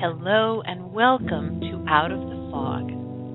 Hello and welcome to Out of the Fog.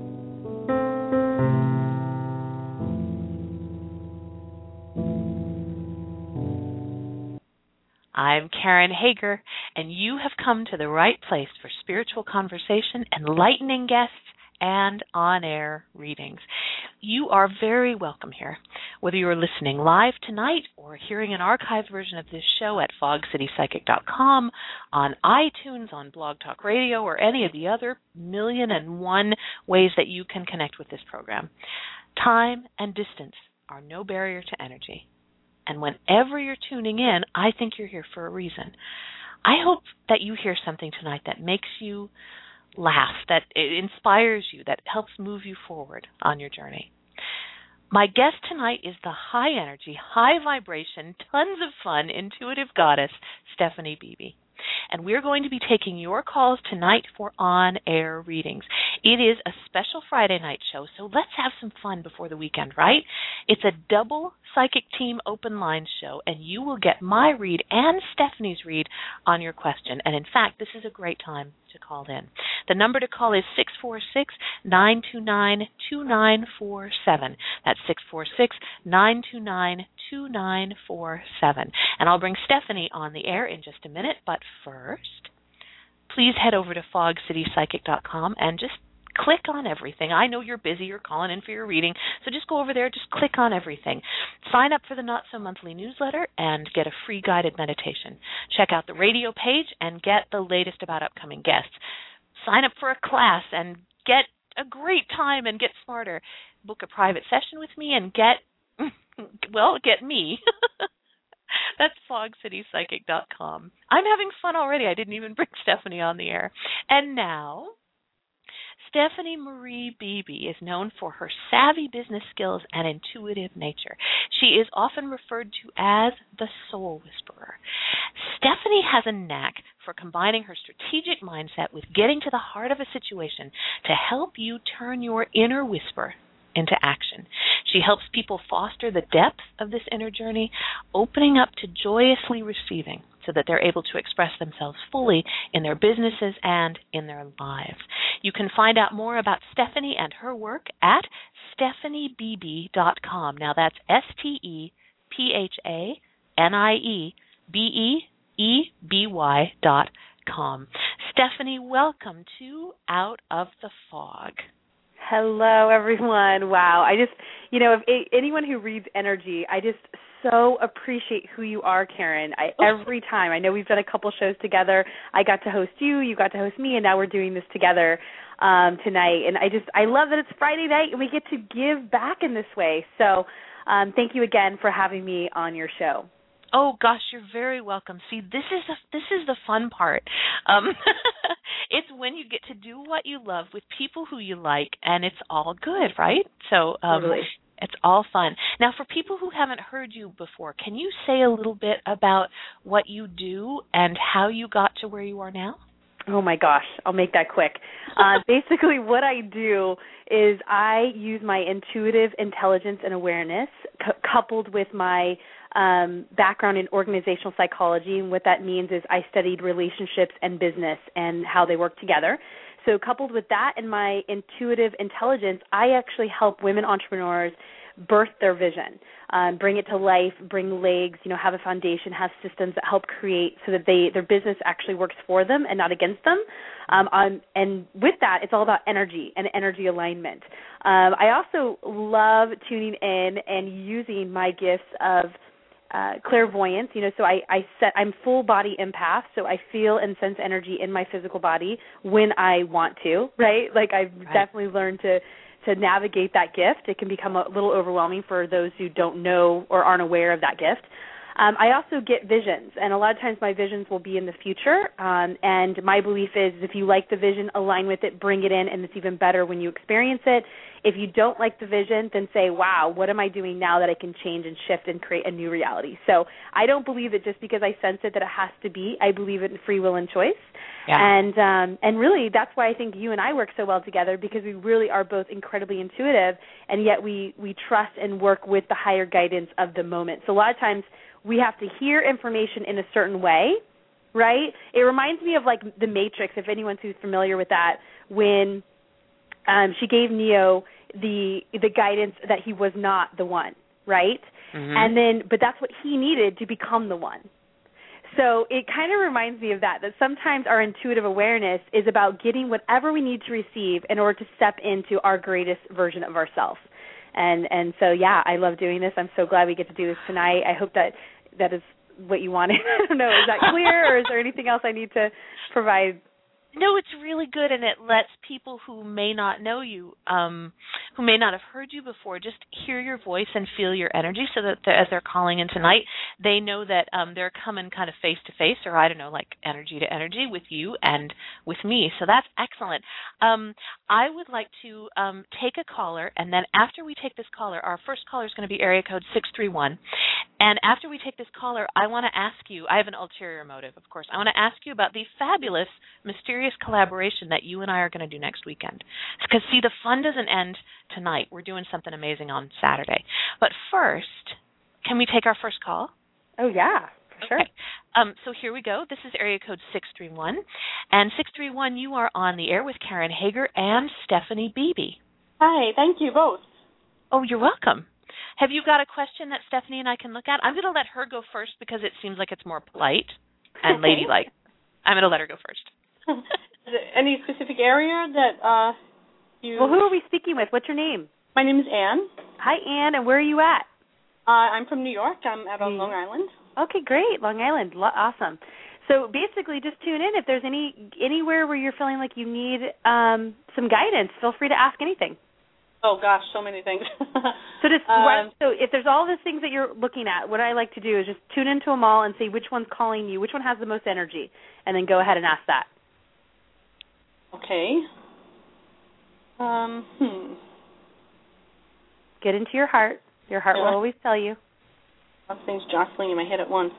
I'm Karen Hager, and you have come to the right place for spiritual conversation, enlightening guests, and on-air readings. You are very welcome here, whether you're listening live tonight or hearing an archived version of this show at fogcitypsychic.com, on iTunes, on Blog Talk Radio, or any of the other 1,000,001 ways that you can connect with this program. Time and distance are no barrier to energy. And whenever you're tuning in, I think you're here for a reason. I hope that you hear something tonight that makes you laugh, that it inspires you, that helps move you forward on your journey. My guest tonight is the high energy, high vibration, tons of fun, intuitive goddess, Stephanie Beebe. And we're going to be taking your calls tonight for on-air readings. It is a special Friday night show, so let's have some fun before the weekend, right? It's a double Psychic Team open line show, and you will get my read and Stephanie's read on your question. And in fact, this is a great time to call in. The number to call is 646-929-2947. That's 646-929-2947. And I'll bring Stephanie on the air in just a minute, but first, please head over to fogcitypsychic.com and just click on everything. I know you're busy, you're calling in for your reading, so just go over there, just click on everything. Sign up for the Not So Monthly newsletter and get a free guided meditation. Check out the radio page and get the latest about upcoming guests. Sign up for a class and get a great time and get smarter. Book a private session with me and get me. That's fogcitypsychic.com. I'm having fun already. I didn't even bring Stephanie on the air. And now, Stephanie Marie Beebe is known for her savvy business skills and intuitive nature. She is often referred to as the Soul Whisperer. Stephanie has a knack for combining her strategic mindset with getting to the heart of a situation to help you turn your inner whisper into action. She helps people foster the depth of this inner journey, opening up to joyously receiving so that they're able to express themselves fully in their businesses and in their lives. You can find out more about Stephanie and her work at StephanieBeebe.com. Now that's StephanieBeebe.com. Stephanie, welcome to Out of the Fog. Hello, everyone. Wow. If anyone who reads energy, I just so appreciate who you are, Karen. Every time. I know we've done a couple shows together. I got to host you, you got to host me, and now we're doing this together tonight. And I love that it's Friday night and we get to give back in this way. So thank you again for having me on your show. Oh gosh, you're very welcome. See, this is the fun part. It's when you get to do what you love with people who you like, and it's all good, right? So totally. It's all fun. Now, for people who haven't heard you before, can you say a little bit about what you do and how you got to where you are now? Oh my gosh, I'll make that quick. Basically, what I do is I use my intuitive intelligence and awareness coupled with my background in organizational psychology, and what that means is I studied relationships and business and how they work together. So coupled with that and my intuitive intelligence, I actually help women entrepreneurs birth their vision, bring it to life, bring legs, have a foundation, have systems that help create so that their business actually works for them and not against them. And with that, it's all about energy and energy alignment. I also love tuning in and using my gifts of clairvoyance, so I'm full body empath, so I feel and sense energy in my physical body when I want to, right? Like I've definitely learned to navigate that gift. It can become a little overwhelming for those who don't know or aren't aware of that gift. I also get visions, and a lot of times my visions will be in the future, and my belief is if you like the vision, align with it, bring it in, and it's even better when you experience it. If you don't like the vision, then say, wow, what am I doing now that I can change and shift and create a new reality? So I don't believe that just because I sense it that it has to be. I believe in free will and choice. Yeah. And really that's why I think you and I work so well together, because we really are both incredibly intuitive, and yet we trust and work with the higher guidance of the moment. So a lot of times we have to hear information in a certain way right? It reminds me of like The Matrix, if anyone's who's familiar with that, when she gave Neo the guidance that he was not the one, right? Mm-hmm. And then, but that's what he needed to become the one. So it kind of reminds me of that sometimes our intuitive awareness is about getting whatever we need to receive in order to step into our greatest version of ourselves. And so, yeah, I love doing this. I'm so glad we get to do this tonight. I hope that is what you wanted. I don't know. Is that clear, or is there anything else I need to provide? No, it's really good, and it lets people who may not know you, who may not have heard you before, just hear your voice and feel your energy, so that as they're calling in tonight, they know that they're coming kind of face to face, or I don't know, like energy to energy with you and with me. So that's excellent. I would like to take a caller, and then after we take this caller, our first caller is going to be area code 631. And after we take this caller, I want to ask you, I have an ulterior motive, of course. I want to ask you about the fabulous, mysterious collaboration that you and I are going to do next weekend. Because, see, the fun doesn't end tonight. We're doing something amazing on Saturday. But first, can we take our first call? Oh, yeah, for sure. Okay. So here we go. This is area code 631. And 631, you are on the air with Karen Hager and Stephanie Beebe. Hi, thank you both. Oh, you're welcome. Have you got a question that Stephanie and I can look at? I'm going to let her go first because it seems like it's more polite and ladylike. I'm going to let her go first. Is there any specific area that you... Well, who are we speaking with? What's your name? My name is Anne. Hi, Anne, and where are you at? I'm from New York. I'm out on Long Island. Okay, great. Long Island. Awesome. So basically, just tune in. If there's anywhere where you're feeling like you need some guidance, feel free to ask anything. Oh, gosh, so many things. So if there's all these things that you're looking at, what I like to do is just tune into them all and see which one's calling you, which one has the most energy, and then go ahead and ask that. Okay. Get into your heart. Your heart will always tell you. Lots of things jostling in my head at once.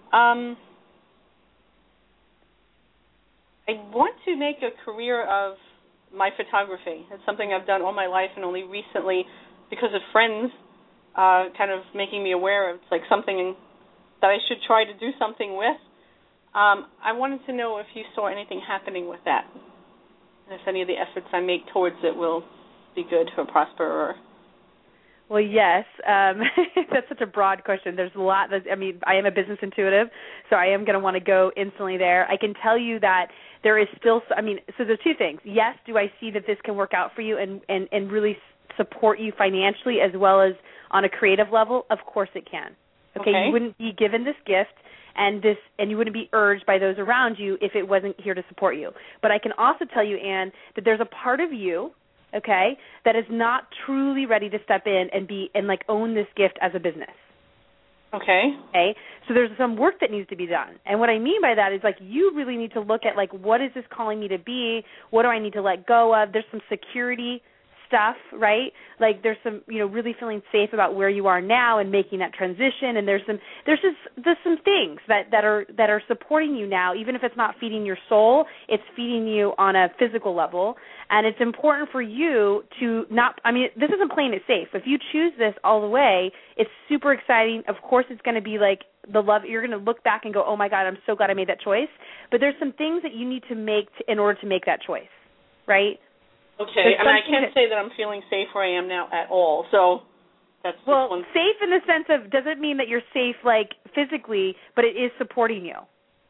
I want to make a career of my photography. It's something I've done all my life, and only recently, because of friends kind of making me aware of, it's like something that I should try to do something with. I wanted to know if you saw anything happening with that, and if any of the efforts I make towards it will be good or prosper. Or... Well, yes. That's such a broad question. There's a lot. I am a business intuitive, so I am going to want to go instantly there. I can tell you that there is still, so there's two things. Yes, do I see that this can work out for you and really support you financially as well as on a creative level? Of course it can. Okay? You wouldn't be given this gift and you wouldn't be urged by those around you if it wasn't here to support you. But I can also tell you, Anne, that there's a part of you, okay, that is not truly ready to step in and own this gift as a business. Okay. Okay. So there's some work that needs to be done. And what I mean by that is you really need to look at what is this calling me to be? What do I need to let go of? There's some security stuff, right? There's some, really feeling safe about where you are now and making that transition. And there's some things that are supporting you now, even if it's not feeding your soul, it's feeding you on a physical level. And it's important for you to this isn't playing it safe. If you choose this all the way, it's super exciting. Of course, it's going to be the love. You're going to look back and go, oh my God, I'm so glad I made that choice. But there's some things that you need to make in order to make that choice, right? Okay, I can't say that I'm feeling safe where I am now at all. So that's safe in the sense of doesn't mean that you're safe physically, but it is supporting you.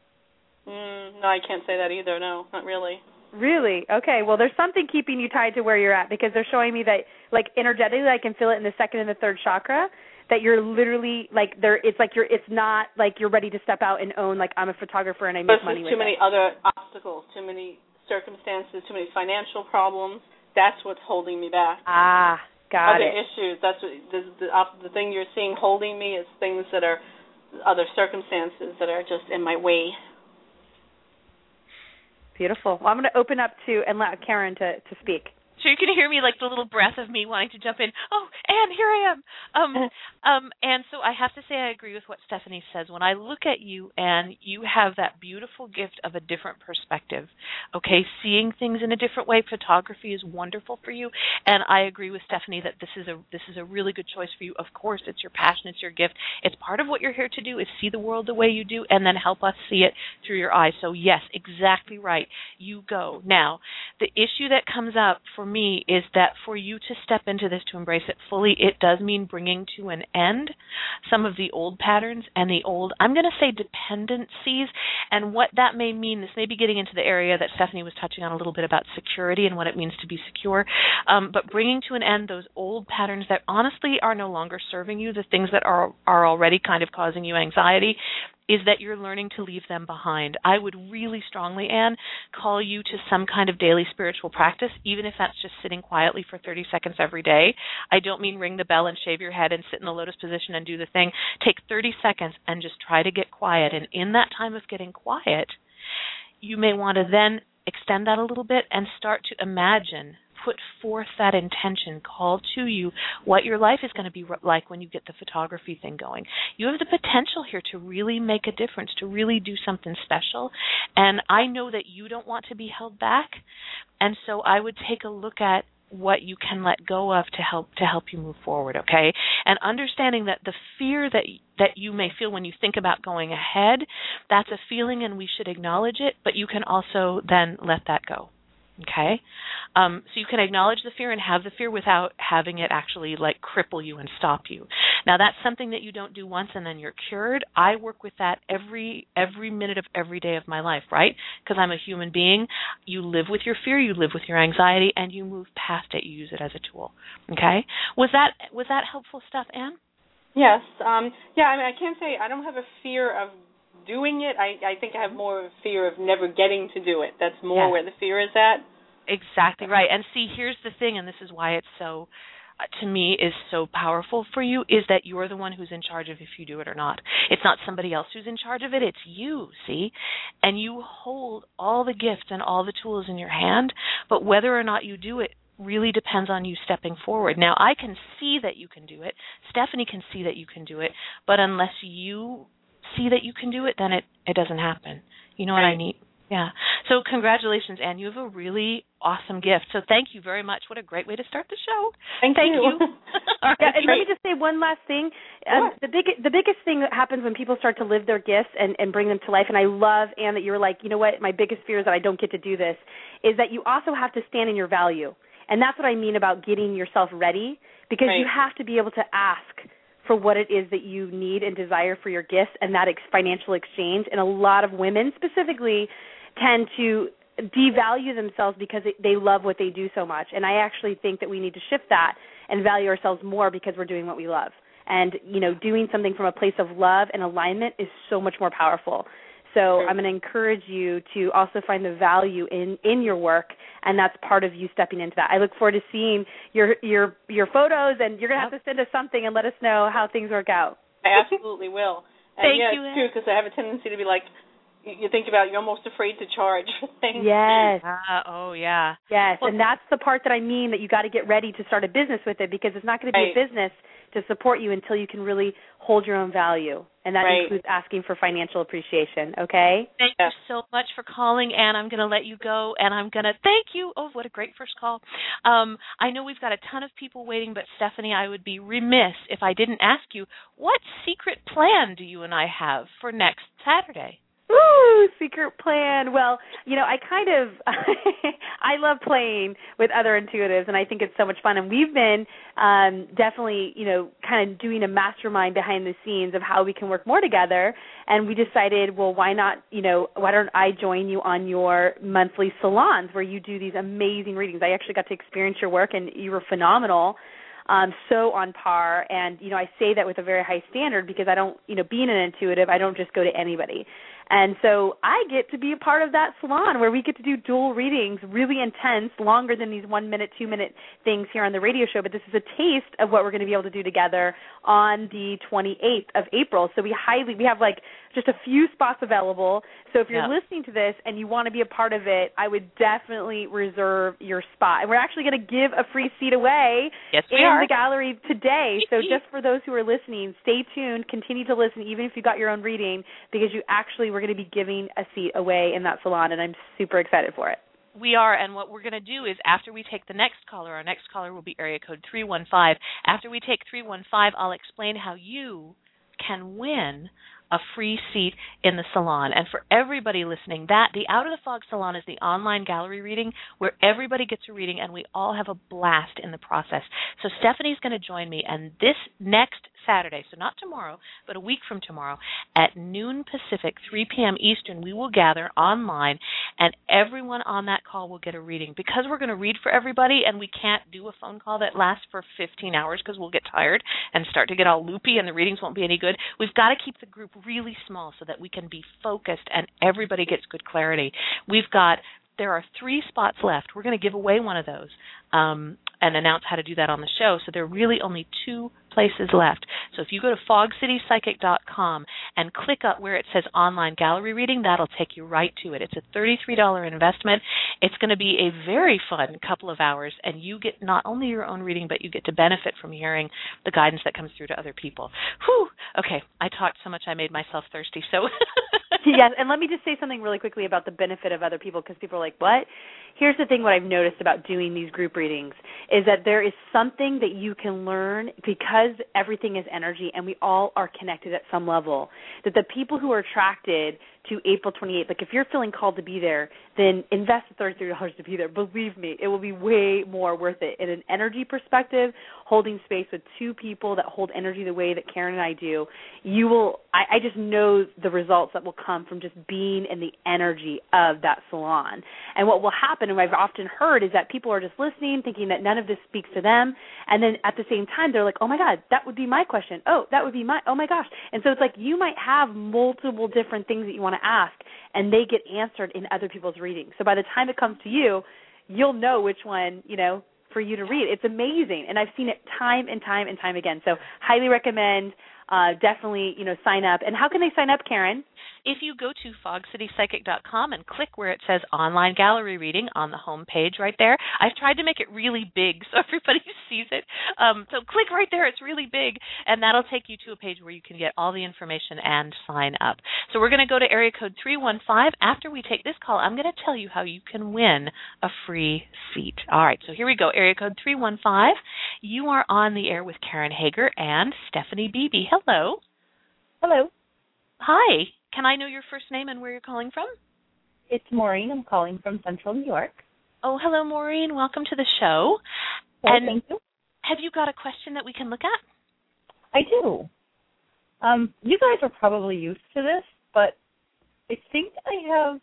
No, I can't say that either. No, not really. Really? Okay. Well, there's something keeping you tied to where you're at because they're showing me that, energetically, I can feel it in the second and the third chakra. That you're literally it's not you're ready to step out and own I'm a photographer and I make money with it. Too many other obstacles, too many circumstances, too many financial problems. That's what's holding me back. Ah, got other it. Issues. That's what the thing you're seeing holding me is things that are other circumstances that are just in my way. Beautiful. Well, I'm going to open up to and let Karen to speak. So you can hear me, like the little breath of me wanting to jump in. Oh, Anne, here I am. And so I have to say I agree with what Stephanie says. When I look at you, Anne, you have that beautiful gift of a different perspective. Okay, seeing things in a different way. Photography is wonderful for you, and I agree with Stephanie that this is a really good choice for you. Of course, it's your passion, it's your gift. It's part of what you're here to do is see the world the way you do, and then help us see it through your eyes. So yes, exactly right. You go. Now, the issue that comes up for me is that for you to step into this, to embrace it fully, it does mean bringing to an end some of the old patterns and the old, I'm going to say, dependencies. And what that may mean, this may be getting into the area that Stephanie was touching on a little bit about security and what it means to be secure, but bringing to an end those old patterns that honestly are no longer serving you, the things that are already kind of causing you anxiety, is that you're learning to leave them behind. I would really strongly, Anne, call you to some kind of daily spiritual practice, even if that's just sitting quietly for 30 seconds every day. I don't mean ring the bell and shave your head and sit in the lotus position and do the thing. Take 30 seconds and just try to get quiet. And in that time of getting quiet, you may want to then extend that a little bit and start to imagine, put forth that intention, call to you what your life is going to be like when you get the photography thing going. You have the potential here to really make a difference, to really do something special. And I know that you don't want to be held back. And so I would take a look at what you can let go of to help you move forward, okay? And understanding that the fear that you may feel when you think about going ahead, that's a feeling and we should acknowledge it, but you can also then let that go. Okay, so you can acknowledge the fear and have the fear without having it actually like cripple you and stop you. Now that's something that you don't do once and then you're cured. I work with that every minute of every day of my life, right? Because I'm a human being. You live with your fear, you live with your anxiety, and you move past it. You use it as a tool. Okay, was that helpful stuff, Anne? Yes. Yeah. I mean, I can't say I don't have a fear of doing it. I think I have more of a fear of never getting to do it. That's more where the fear is at. Exactly right. And see, here's the thing, and this is why it's so, to me, is so powerful for you, is that you're the one who's in charge of if you do it or not. It's not somebody else who's in charge of it. It's you, see? And you hold all the gifts and all the tools in your hand, but whether or not you do it really depends on you stepping forward. Now, I can see that you can do it. Stephanie can see that you can do it, but unless you see that you can do it, then it doesn't happen. You know what I mean? Yeah. So congratulations, Anne. You have a really awesome gift. So thank you very much. What a great way to start the show. Thank you. Right, and let me just say one last thing. The biggest thing that happens when people start to live their gifts and bring them to life, and I love, Anne, that you were like, you know what, my biggest fear is that I don't get to do this, is that you also have to stand in your value. And that's what I mean about getting yourself ready, because you have to be able to ask for what it is that you need and desire for your gifts and that financial exchange. And a lot of women specifically tend to devalue themselves because they love what they do so much. And I actually think that we need to shift that and value ourselves more because we're doing what we love. And, you know, doing something from a place of love and alignment is so much more powerful. So I'm going to encourage you to also find the value in your work, and that's part of you stepping into that. I look forward to seeing your photos, and you're going to have to send us something and let us know how things work out. I absolutely will. And Thank you, it's true, because I have a tendency to be like, you think about, you're almost afraid to charge for things. Yes. Oh, yeah. Yes, and that's the part that I mean, that you got to get ready to start a business with it, because it's not going to be a business to support you until you can really hold your own value. And that includes asking for financial appreciation, okay? Thank you so much for calling, Anne. I'm going to let you go, and I'm going to thank you. Oh, what a great first call. I know we've got a ton of people waiting, but Stephanie, I would be remiss if I didn't ask you, what secret plan do you and I have for next Saturday? Ooh, secret plan. Well, you know, I I love playing with other intuitives, and I think it's so much fun. And we've been definitely, you know, kind of doing a mastermind behind the scenes of how we can work more together. And we decided, well, why not, you know, why don't I join you on your monthly salons where you do these amazing readings? I actually got to experience your work, and you were phenomenal. So on par, and, you know, I say that with a very high standard because I don't, you know, being an intuitive, I don't just go to anybody. And so I get to be a part of that salon where we get to do dual readings, really intense, longer than these 1 minute, 2 minute things here on the radio show. But this is a taste of what we're going to be able to do together on the 28th of April. So we have like just a few spots available. So if you're listening to this and you want to be a part of it, I would definitely reserve your spot. And we're actually going to give a free seat away the gallery today. So just for those who are listening, stay tuned, continue to listen, even if you got your own reading, because we're going to be giving a seat away in that salon, and I'm super excited for it. We are, and what we're going to do is after we take the next caller, our next caller will be area code 315. After we take 315, I'll explain how you can win a free seat in the salon. And for everybody listening, the Out of the Fog Salon is the online gallery reading where everybody gets a reading and we all have a blast in the process. So Stephanie's going to join me, and this next Saturday, so not tomorrow, but a week from tomorrow, at noon Pacific, 3 p.m. Eastern, we will gather online, and everyone on that call will get a reading. Because we're going to read for everybody, and we can't do a phone call that lasts for 15 hours because we'll get tired and start to get all loopy and the readings won't be any good, we've got to keep the group really small so that we can be focused and everybody gets good clarity. There are 3 spots left. We're going to give away one of those and announce how to do that on the show. So there are really only 2 places left. So if you go to fogcitypsychic.com and click up where it says online gallery reading, that'll take you right to it. It's a $33 investment. It's going to be a very fun couple of hours, and you get not only your own reading, but you get to benefit from hearing the guidance that comes through to other people. Whew. Okay, I talked so much I made myself thirsty. So yes, and let me just say something really quickly about the benefit of other people, because people are like, what? Here's the thing, what I've noticed about doing these group readings is that there is something that you can learn because everything is energy and we all are connected at some level, that the people who are attracted to April 28th, like if you're feeling called to be there, then invest the $33 to be there. Believe me, it will be way more worth it. In an energy perspective, holding space with 2 people that hold energy the way that Karen and I do, I just know the results that will come from just being in the energy of that salon. And what will happen, and I've often heard, is that people are just listening, thinking that none of this speaks to them, and then at the same time, they're like, oh my God, that would be my question. Oh, that would be oh my gosh. And so it's like you might have multiple different things that you want to ask, and they get answered in other people's readings. So by the time it comes to you, you'll know which one, for you to read. It's amazing, and I've seen it time and time and time again. So highly recommend. Definitely, sign up. And how can they sign up, Karen? If you go to fogcitypsychic.com and click where it says online gallery reading on the home page right there, I've tried to make it really big so everybody sees it. So click right there. It's really big, and that'll take you to a page where you can get all the information and sign up. So we're going to go to area code 315. After we take this call, I'm going to tell you how you can win a free seat. All right, so here we go. Area code 315. You are on the air with Karen Hager and Stephanie Beebe. Hello. Hello. Hi. Can I know your first name and where you're calling from? It's Maureen. I'm calling from Central New York. Oh, hello, Maureen. Welcome to the show. Well, thank you. Have you got a question that we can look at? I do. You guys are probably used to this, but I think I have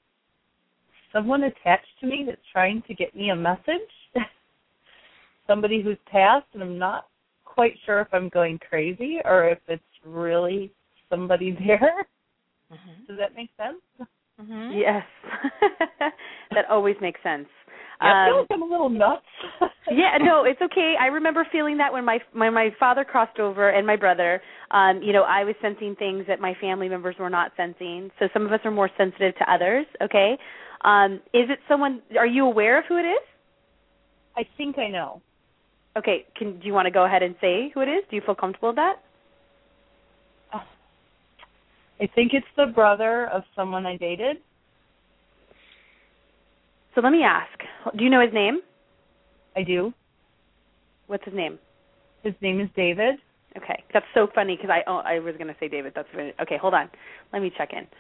someone attached to me that's trying to get me a message. Somebody who's passed, and I'm not quite sure if I'm going crazy or if it's really somebody there. Mm-hmm. Does that make sense? Mm-hmm. Yes. That always makes sense. I feel like I'm a little nuts. Yeah, no, it's okay. I remember feeling that when my father crossed over and my brother, I was sensing things that my family members were not sensing. So some of us are more sensitive to others, okay? Is it someone, are you aware of who it is? I think I know. Okay, do you want to go ahead and say who it is? Do you feel comfortable with that? I think it's the brother of someone I dated. So let me ask. Do you know his name? I do. What's his name? His name is David. Okay. That's so funny because I was going to say David. That's really, okay, hold on. Let me check in.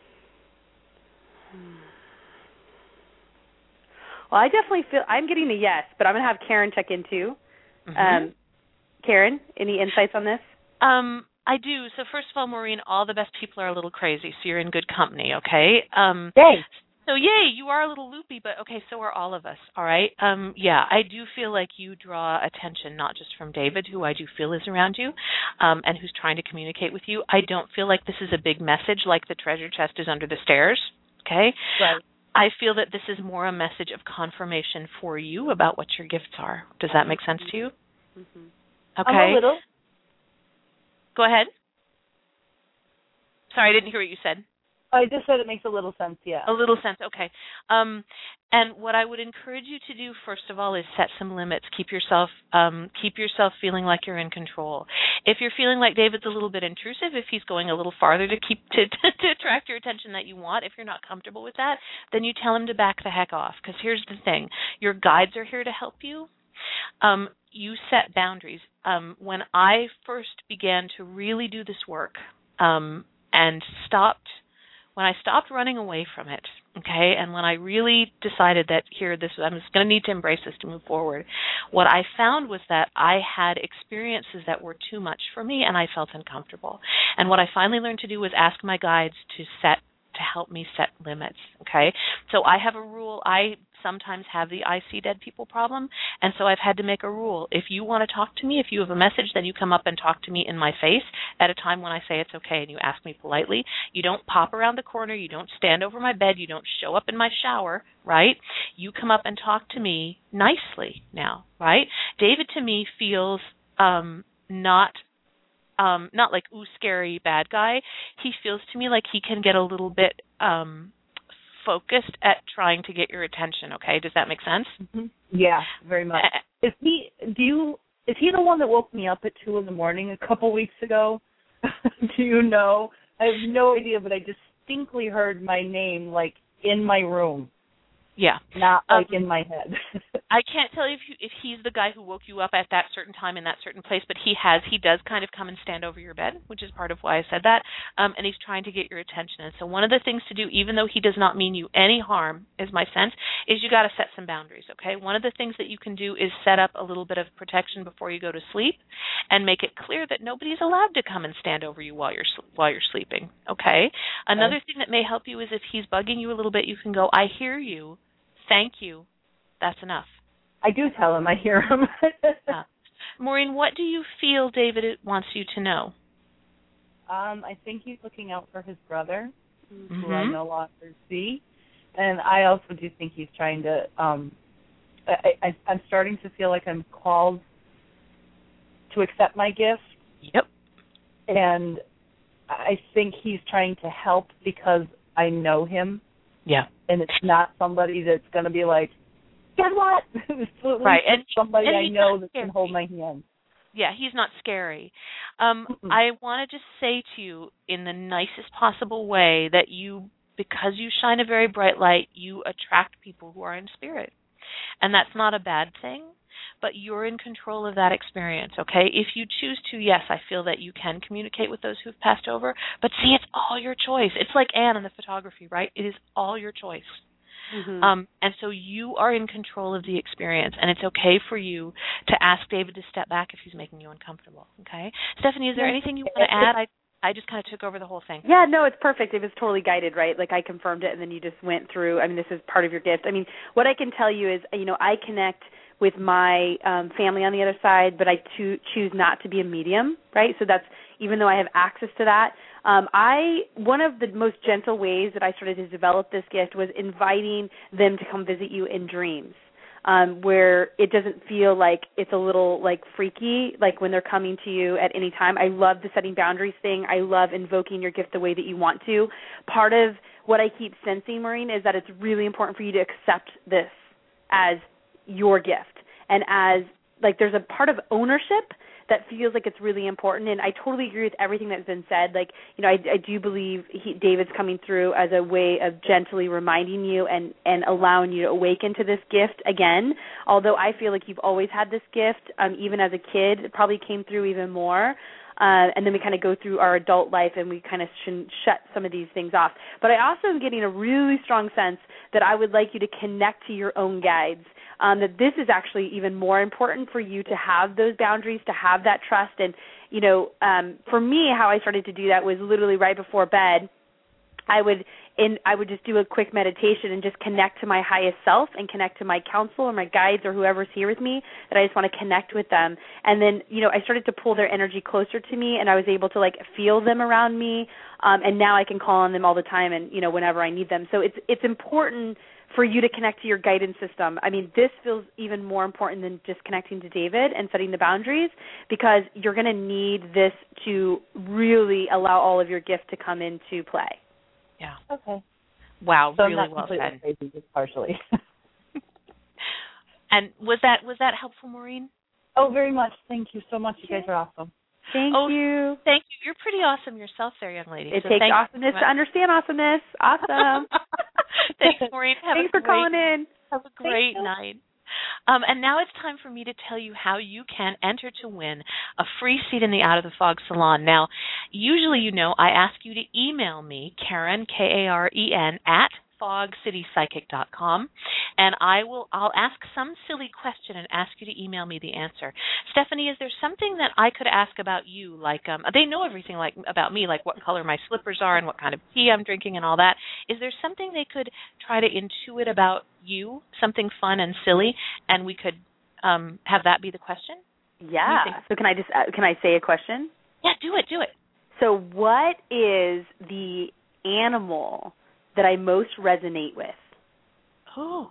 Well, I definitely feel I'm getting a yes, but I'm going to have Karen check in too. Mm-hmm. Karen, any insights on this? I do. So first of all, Maureen, all the best people are a little crazy, so you're in good company, okay? Thanks. So yay, you are a little loopy, but okay, so are all of us, all right? Yeah, I do feel like you draw attention not just from David, who I do feel is around you, and who's trying to communicate with you. I don't feel like this is a big message like the treasure chest is under the stairs, okay? Right. I feel that this is more a message of confirmation for you about what your gifts are. Does that make sense to you? Mm-hmm. Okay. A little. Go ahead. Sorry, I didn't hear what you said. I just said it makes a little sense, yeah. A little sense, okay. And what I would encourage you to do, first of all, is set some limits. Keep yourself feeling like you're in control. If you're feeling like David's a little bit intrusive, if he's going a little farther to attract your attention that you want, if you're not comfortable with that, then you tell him to back the heck off. Because here's the thing: your guides are here to help you. You set boundaries. When I first began to really do this work and stopped. When I stopped running away from it, okay, and when I really decided that I'm just going to need to embrace this to move forward, what I found was that I had experiences that were too much for me, and I felt uncomfortable. And what I finally learned to do was ask my guides to help me set limits, okay? So I have a rule. I sometimes have the I see dead people problem, and so I've had to make a rule. If you want to talk to me, if you have a message, then you come up and talk to me in my face at a time when I say it's okay, and you ask me politely. You don't pop around the corner. You don't stand over my bed. You don't show up in my shower, right? You come up and talk to me nicely now, right? David, to me, feels not like, ooh, scary bad guy. He feels to me like he can get a little bit focused at trying to get your attention, okay? Does that make sense? Mm-hmm. Yeah, very much. Is he the one that woke me up at 2 a.m. a couple weeks ago? Do you know? I have no idea, but I distinctly heard my name, like, in my room. Yeah. Not like in my head. I can't tell you if he's the guy who woke you up at that certain time in that certain place, but he does kind of come and stand over your bed, which is part of why I said that, and he's trying to get your attention. And so one of the things to do, even though he does not mean you any harm, is my sense, is you got to set some boundaries, okay? One of the things that you can do is set up a little bit of protection before you go to sleep and make it clear that nobody's allowed to come and stand over you while you're sleeping, okay? Another thing that may help you is if he's bugging you a little bit, you can go, I hear you. Thank you. That's enough. I do tell him. I hear him. Maureen, what do you feel David wants you to know? I think he's looking out for his brother, mm-hmm. who I no longer see. And I also do think he's trying to I'm starting to feel like I'm called to accept my gift. Yep. And I think he's trying to help because I know him. Yeah. And it's not somebody that's going to be like, guess what? Right. And somebody and I know that can hold my hand. Yeah, he's not scary. I want to just say to you in the nicest possible way that because you shine a very bright light, you attract people who are in spirit. And that's not a bad thing, but you're in control of that experience, okay? If you choose to, yes, I feel that you can communicate with those who've passed over, but see, it's all your choice. It's like Anne in the photography, right? It is all your choice. Mm-hmm. And so you are in control of the experience, and it's okay for you to ask David to step back if he's making you uncomfortable, okay? Stephanie, is there anything you want to add? I just kind of took over the whole thing. Yeah, no, it's perfect. It was totally guided, right? Like I confirmed it, and then you just went through. I mean, this is part of your gift. I mean, what I can tell you is, I connect with my family on the other side, but I choose not to be a medium, right? So that's, even though I have access to that, one of the most gentle ways that I started to develop this gift was inviting them to come visit you in dreams, where it doesn't feel like it's a little like freaky, like when they're coming to you at any time. I love the setting boundaries thing. I love invoking your gift the way that you want to. Part of what I keep sensing, Maureen, is that it's really important for you to accept this as your gift, and as like there's a part of ownership that feels like it's really important. And I totally agree with everything that's been said. Like, I do believe David's coming through as a way of gently reminding you and allowing you to awaken to this gift again. Although I feel like you've always had this gift, even as a kid, it probably came through even more. And then we kind of go through our adult life and we kind of shut some of these things off. But I also am getting a really strong sense that I would like you to connect to your own guides, that this is actually even more important for you to have those boundaries, to have that trust. And, for me, how I started to do that was literally right before bed. I would just do a quick meditation and just connect to my highest self and connect to my counsel or my guides or whoever's here with me, that I just want to connect with them. And then, I started to pull their energy closer to me, and I was able to feel them around me. And now I can call on them all the time and, whenever I need them. So it's important for you to connect to your guidance system. I mean, this feels even more important than just connecting to David and setting the boundaries, because you're going to need this to really allow all of your gift to come into play. Yeah. Okay. Wow, so really I'm not well completely said. crazy, just partially. And was that helpful, Maureen? Oh, very much. Thank you so much. You guys are awesome. Thank you. Thank you. You're pretty awesome yourself there, young lady. It takes awesomeness to understand awesomeness. Awesome. Thanks, Maureen. Thanks for calling in. Have a great night. And now it's time for me to tell you how you can enter to win a free seat in the Out of the Fog Salon. Now, usually, I ask you to email me, Karen, Karen, at fogcitypsychic.com, and I'll ask some silly question and ask you to email me the answer. Stephanie, is there something that I could ask about you? They know everything about me, like what color my slippers are and what kind of tea I'm drinking and all that. Is there something they could try to intuit about you, something fun and silly, and we could have that be the question? Yeah. So can I say a question? Yeah, do it. So what is the animal that I most resonate with? Oh.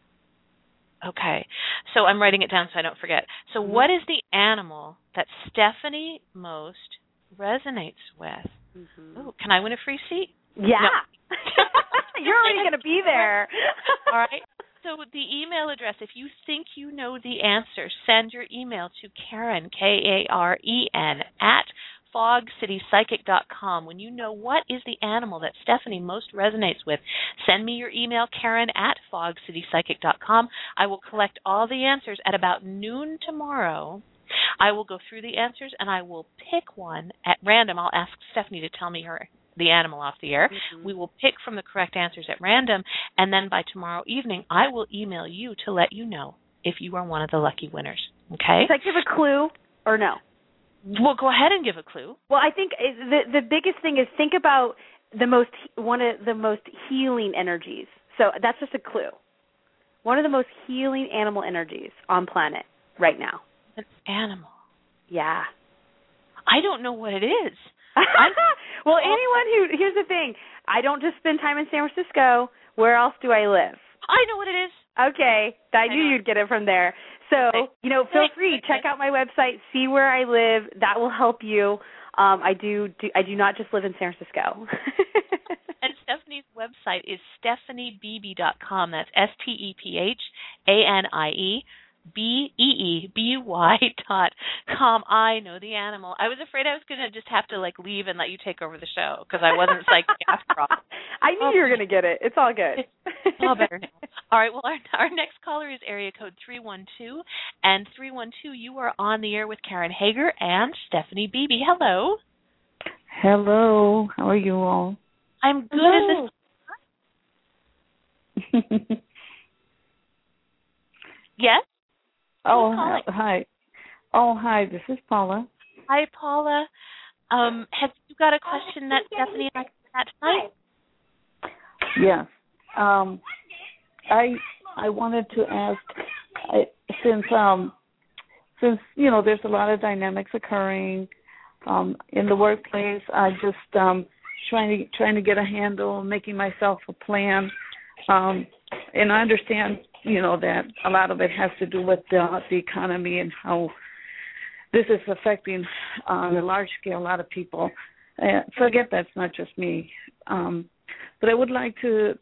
Okay. So I'm writing it down so I don't forget. So what is the animal that Stephanie most resonates with? Mm-hmm. Oh, can I win a free seat? Yeah. No. You're already going to be there. All right. So the email address, if you think you know the answer, send your email to Karen, Karen, at fogcitypsychic.com. When you know what is the animal that Stephanie most resonates with, send me your email, Karen, at fogcitypsychic.com. I will collect all the answers at about noon tomorrow. I will go through the answers, and I will pick one at random. I'll ask Stephanie to tell me the animal off the air. Mm-hmm. We will pick from the correct answers at random, and then by tomorrow evening, I will email you to let you know if you are one of the lucky winners. Okay? Should I give a clue or no? Well, go ahead and give a clue. Well, I think the biggest thing is think about one of the most healing energies. So that's just a clue. One of the most healing animal energies on planet right now. An animal. Yeah. I don't know what it is. Well, here's the thing. I don't just spend time in San Francisco. Where else do I live? I know what it is. Okay. I knew you'd get it from there. So, feel free, check out my website, see where I live. That will help you. I do not just live in San Francisco. And Stephanie's website is StephanieBeebe.com. That's StephanieBeebe.com. I know the animal. I was afraid I was going to just have to leave and let you take over the show because I wasn't psychic after all. I knew you were going to get it. It's all good. It's all better now. All right. Well, our next caller is area code 312, and 312, you are on the air with Karen Hager and Stephanie Beebe. Hello. Hello. How are you all? I'm good. Hello. Is this? Yes. Oh, hi. Oh, hi. This is Paula. Hi, Paula. Have you got a question that Stephanie and I can add tonight? Yes. I wanted to ask, since there's a lot of dynamics occurring in the workplace, I just trying to get a handle, making myself a plan, and I understand that a lot of it has to do with the economy and how this is affecting on a large scale a lot of people. Forget that's not just me. But I would like to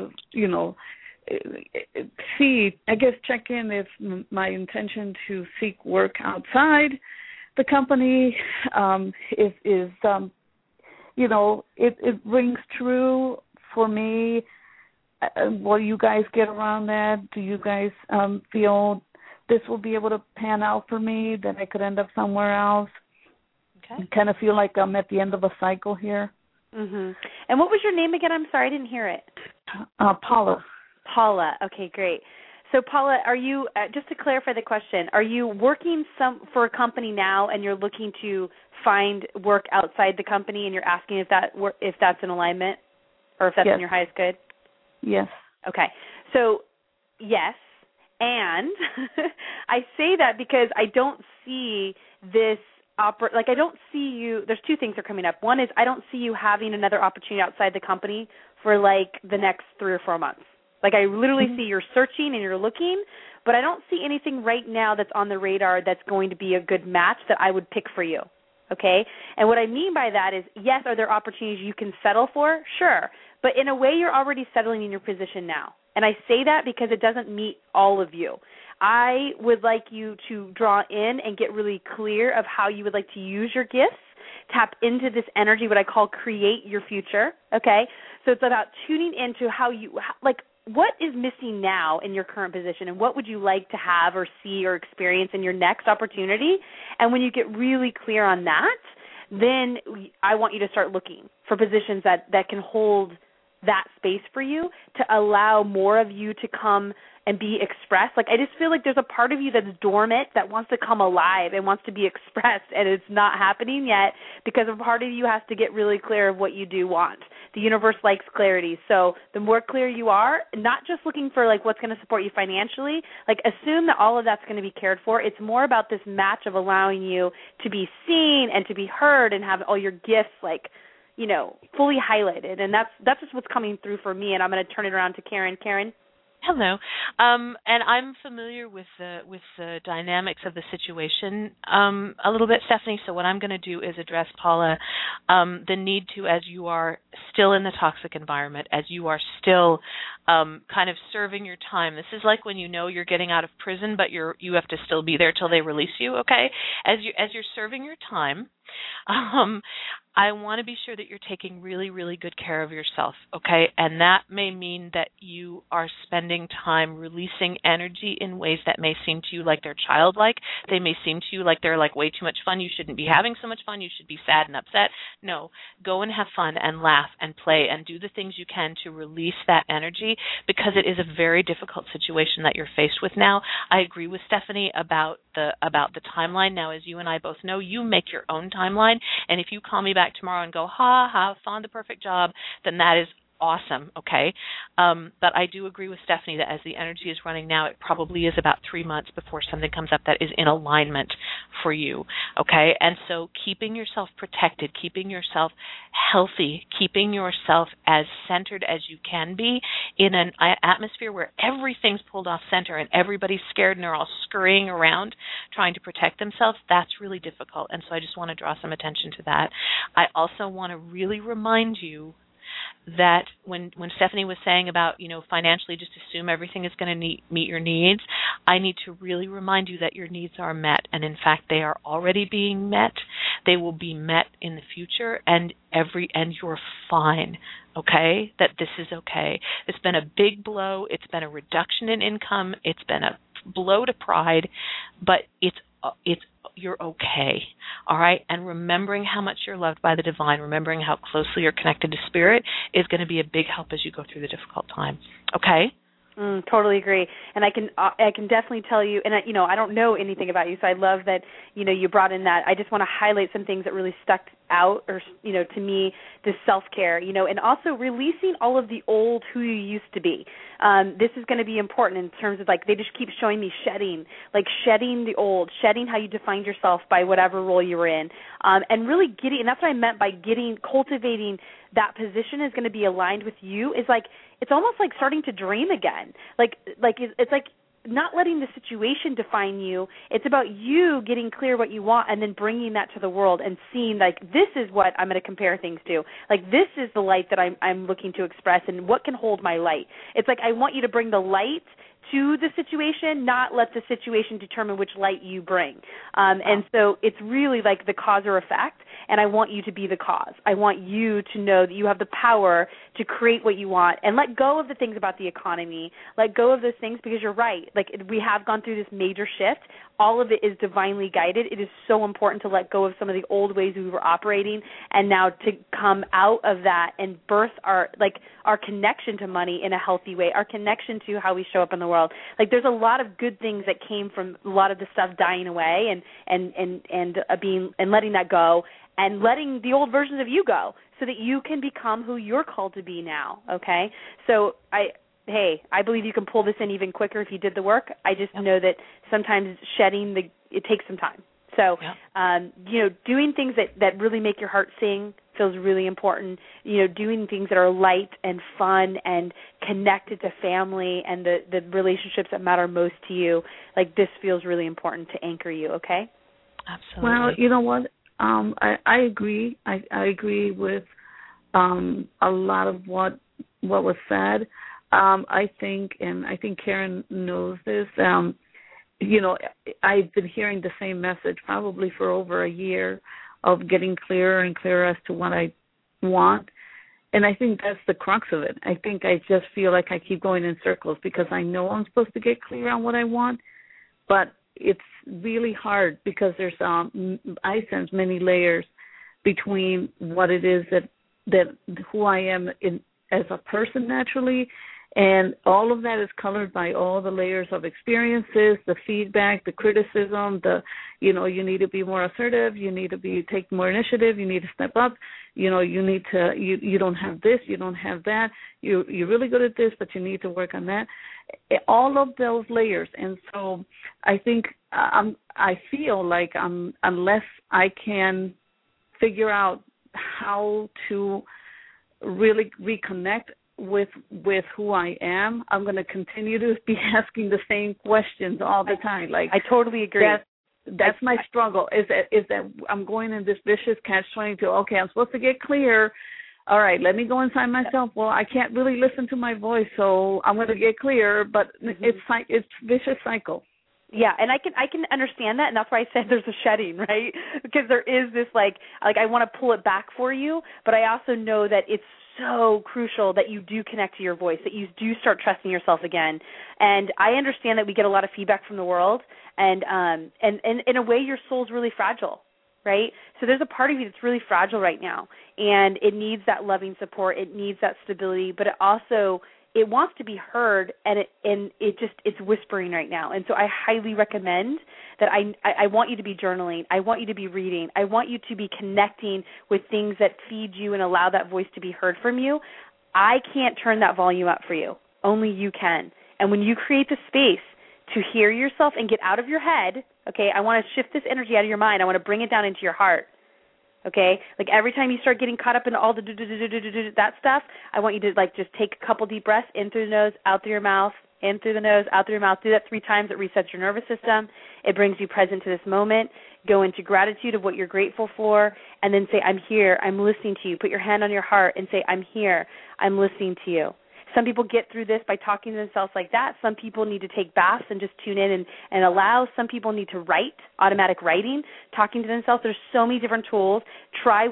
check in if my intention to seek work outside the company it rings true for me. Will you guys get around that? Do you guys feel this will be able to pan out for me, that I could end up somewhere else? Okay. I kind of feel like I'm at the end of a cycle here. Mm-hmm. And what was your name again? I'm sorry, I didn't hear it. Paula. Paula. Okay, great. So, Paula, are you, just to clarify the question, are you working for a company now and you're looking to find work outside the company and you're asking if that's in alignment? or if that's yes. in your highest good? Yes. Okay. So, yes, and I say that because I don't see this I don't see you. There's two things that are coming up. One is I don't see you having another opportunity outside the company for like the next 3 or 4 months. Like I literally see you're searching and you're looking, but I don't see anything right now that's on the radar that's going to be a good match that I would pick for you. Okay? And what I mean by that is, yes, are there opportunities you can settle for? Sure. But in a way, you're already settling in your position now. And I say that because it doesn't meet all of you. I would like you to draw in and get really clear of how you would like to use your gifts, tap into this energy, what I call create your future, okay? So it's about tuning into how you, like, what is missing now in your current position, and what would you like to have or see or experience in your next opportunity? And when you get really clear on that, then I want you to start looking for positions that can hold that space for you to allow more of you to come and be expressed. Like I just feel like there's a part of you that's dormant that wants to come alive and wants to be expressed, and it's not happening yet because a part of you has to get really clear of what you do want. The universe likes clarity. So the more clear you are, not just looking for like what's going to support you financially, like assume that all of that's going to be cared for. It's more about this match of allowing you to be seen and to be heard and have all your gifts like, you know, fully highlighted. And that's just what's coming through for me, and I'm going to turn it around to Karen. Karen? Hello, and I'm familiar with the dynamics of the situation a little bit, Stephanie. So what I'm going to do is address, Paula, the need to, as you are still in the toxic environment, as you are still kind of serving your time. This is like when you know you're getting out of prison, but you have to still be there till they release you. Okay, as you're serving your time. I want to be sure that you're taking really, really good care of yourself, okay? And that may mean that you are spending time releasing energy in ways that may seem to you like they're childlike. They may seem to you like they're like way too much fun. You shouldn't be having so much fun. You should be sad and upset. No, go and have fun and laugh and play and do the things you can to release that energy, because it is a very difficult situation that you're faced with now. I agree with Stephanie about the timeline. Now, as you and I both know, you make your own timeline, and if you call me back tomorrow and go, found the perfect job, then that is awesome, okay? But I do agree with Stephanie that as the energy is running now, it probably is about 3 months before something comes up that is in alignment for you, okay? And so keeping yourself protected, keeping yourself healthy, keeping yourself as centered as you can be in an atmosphere where everything's pulled off center and everybody's scared and they're all scurrying around trying to protect themselves, that's really difficult. And so I just want to draw some attention to that. I also want to really remind you that when Stephanie was saying about, you know, financially just assume everything is going to meet your needs, I need to really remind you that your needs are met, and in fact they are already being met. They will be met in the future, and you're fine, okay? That this is okay. It's been a big blow. It's been a reduction in income. It's been a blow to pride, but you're okay, all right? And remembering how much you're loved by the divine, remembering how closely you're connected to spirit is going to be a big help as you go through the difficult time, okay? Totally agree, and I can definitely tell you, and I don't know anything about you, so I love that you brought in that. I just want to highlight some things that really stuck out, or to me, this self-care, and also releasing all of the old who you used to be. This is going to be important in terms of they just keep showing me shedding the old, shedding how you defined yourself by whatever role you were in, and really getting. And that's what I meant by cultivating that position is going to be aligned with you. Is it's almost like starting to dream again. It's like not letting the situation define you. It's about you getting clear what you want and then bringing that to the world and seeing this is what I'm going to compare things to. This is the light that I'm looking to express, and what can hold my light. It's I want you to bring the light to the situation, not let the situation determine which light you bring. And so it's really the cause or effect, and I want you to be the cause. I want you to know that you have the power to create what you want, and let go of the things about the economy. Let go of those things, because you're right. We have gone through this major shift. All of it is divinely guided. It is so important to let go of some of the old ways we were operating, and now to come out of that and birth our connection to money in a healthy way, our connection to how we show up in the world. There's a lot of good things that came from a lot of the stuff dying away and letting that go, and letting the old versions of you go, so so that you can become who you're called to be now, okay? So I believe you can pull this in even quicker if you did the work. I just know that sometimes shedding, it takes some time. So, doing things that really make your heart sing feels really important. Doing things that are light and fun and connected to family and the relationships that matter most to you, like this feels really important to anchor you, okay? Absolutely. Well, you know what? I agree. I agree with a lot of what was said. I think Karen knows this. I've been hearing the same message probably for over a year of getting clearer and clearer as to what I want. And I think that's the crux of it. I think I just feel like I keep going in circles because I know I'm supposed to get clear on what I want, but it's really hard because there's I sense many layers between what it is that who I am as a person naturally. And all of that is colored by all the layers of experiences, the feedback, the criticism, you need to be more assertive, you need to take more initiative, you need to step up, you don't have this, you don't have that, you're really good at this, but you need to work on that. All of those layers. And so I think I feel like unless I can figure out how to really reconnect with who I am, I'm going to continue to be asking the same questions all the time. Like I totally agree. That's my struggle. Is that I'm going in this vicious catch-22. Okay, I'm supposed to get clear. All right, let me go inside myself. Well, I can't really listen to my voice, so I'm going to get clear. But it's vicious cycle. Yeah, and I can understand that, and that's why I said there's a shedding, right? Because there is this like I want to pull it back for you, but I also know that it's so crucial that you do connect to your voice, that you do start trusting yourself again. And I understand that we get a lot of feedback from the world, and in a way your soul's really fragile, right? So there's a part of you that's really fragile right now, and it needs that loving support, it needs that stability, but it wants to be heard, and it's whispering right now. And so I highly recommend that I want you to be journaling. I want you to be reading. I want you to be connecting with things that feed you and allow that voice to be heard from you. I can't turn that volume up for you. Only you can. And when you create the space to hear yourself and get out of your head, okay, I want to shift this energy out of your mind. I want to bring it down into your heart. Okay, like every time you start getting caught up in all the that stuff, I want you to just take a couple deep breaths in through the nose, out through your mouth, in through the nose, out through your mouth. Do that 3 times. It resets your nervous system. It brings you present to this moment. Go into gratitude of what you're grateful for, and then say, I'm here. I'm listening to you. Put your hand on your heart and say, I'm here. I'm listening to you. Some people get through this by talking to themselves like that. Some people need to take baths and just tune in and allow. Some people need to write, automatic writing, talking to themselves. There's so many different tools. Try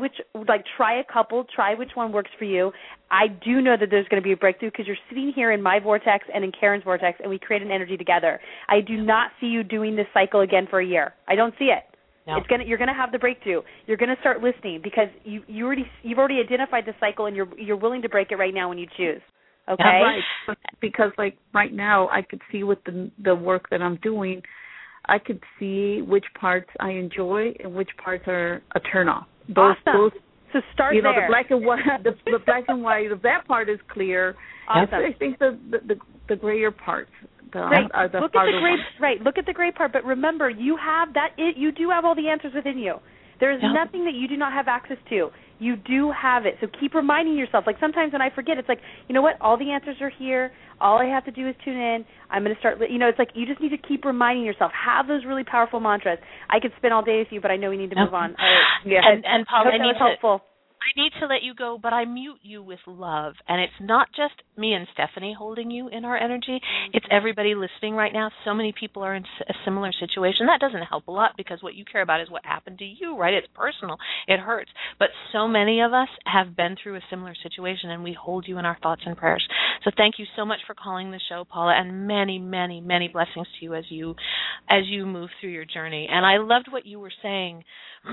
a couple. Try which one works for you. I do know that there's going to be a breakthrough because you're sitting here in my vortex and in Karen's vortex, and we create an energy together. I do not see you doing this cycle again for a year. I don't see it. No. You're going to have the breakthrough. You're going to start listening because you've already identified the cycle, and you're willing to break it right now when you choose. Okay. Right. Because right now I could see with the work that I'm doing, I could see which parts I enjoy and which parts are a turnoff. Awesome. So start there. The black and white. The black and white. That part is clear. Awesome. I think the grayer parts. Are the look at the gray. Right. Look at the gray part. But remember, you have that. You do have all the answers within you. There is nothing that you do not have access to. You do have it. So keep reminding yourself. Like sometimes when I forget, it's like, you know what? All the answers are here. All I have to do is tune in. I'm going to start, it's like you just need to keep reminding yourself. Have those really powerful mantras. I could spend all day with you, but I know we need to move on. Yeah. And Paul, I need helpful. I need to let you go, but I mute you with love. And it's not just me and Stephanie holding you in our energy. It's everybody listening right now. So many people are in a similar situation. That doesn't help a lot because what you care about is what happened to you, right? It's personal. It hurts. But so many of us have been through a similar situation, and we hold you in our thoughts and prayers. So thank you so much for calling the show, Paula, and many, many, many blessings to you as you move through your journey. And I loved what you were saying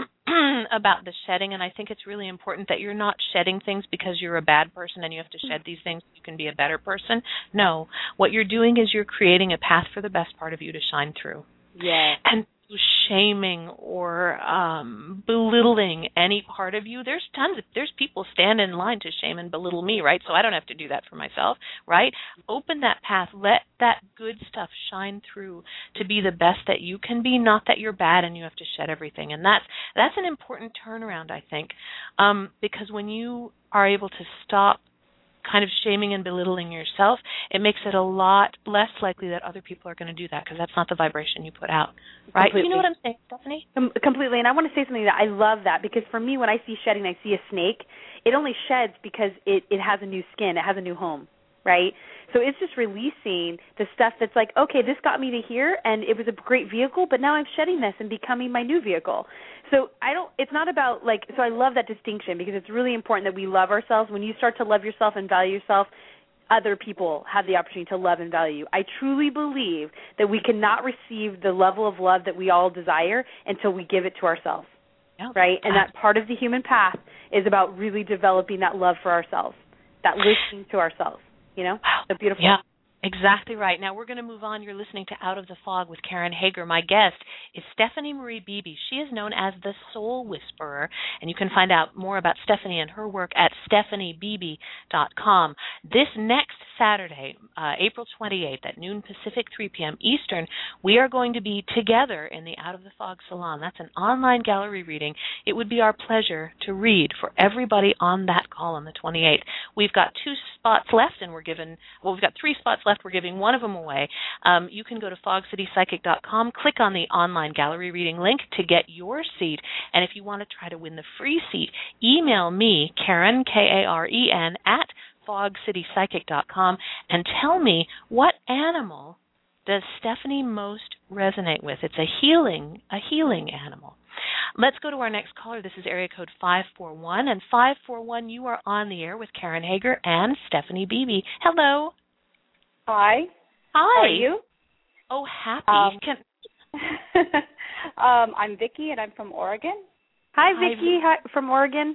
about the shedding, and I think it's really important that you're not shedding things because you're a bad person and you have to shed these things so you can be a better person. No, what you're doing is you're creating a path for the best part of you to shine through. Yeah. And shaming or belittling any part of you. There's people stand in line to shame and belittle me, right? So I don't have to do that for myself, right? Open that path. Let that good stuff shine through to be the best that you can be, not that you're bad and you have to shed everything. And that's an important turnaround, I think, because when you are able to stop kind of shaming and belittling yourself, it makes it a lot less likely that other people are going to do that, because that's not the vibration you put out, right? Completely. You know what I'm saying, Stephanie? Completely. And I want to say something that I love that, because for me, when I see shedding, I see a snake. It only sheds because it has a new skin. It has a new home, right? So it's just releasing the stuff that's like, okay, this got me to here, and it was a great vehicle, but now I'm shedding this and becoming my new vehicle. So it's not about so I love that distinction, because it's really important that we love ourselves. When you start to love yourself and value yourself, other people have the opportunity to love and value you. I truly believe that we cannot receive the level of love that we all desire until we give it to ourselves, right? And that part of the human path is about really developing that love for ourselves, that listening to ourselves, Wow. So beautiful. Yeah. Exactly right. Now we're going to move on. You're listening to Out of the Fog with Karen Hager. My guest is Stephanie Marie Beebe. She is known as the Soul Whisperer, and you can find out more about Stephanie and her work at stephaniebeebe.com. This next Saturday, April 28th at noon Pacific, 3 p.m. Eastern, we are going to be together in the Out of the Fog Salon. That's an online gallery reading. It would be our pleasure to read for everybody on that call on the 28th. We've got 2 spots left, and we've got 3 spots left. We're giving one of them away. You can go to fogcitypsychic.com, click on the online gallery reading link to get your seat. And if you want to try to win the free seat, email me, Karen, Karen, at fogcitypsychic.com, and tell me, what animal does Stephanie most resonate with? It's a healing animal. Let's go to our next caller. This is area code 541. And 541, you are on the air with Karen Hager and Stephanie Beebe. Hello. Hi. Hi. How are you? Oh, happy. I'm Vicki, and I'm from Oregon. Hi, Vicki. Hi, from Oregon.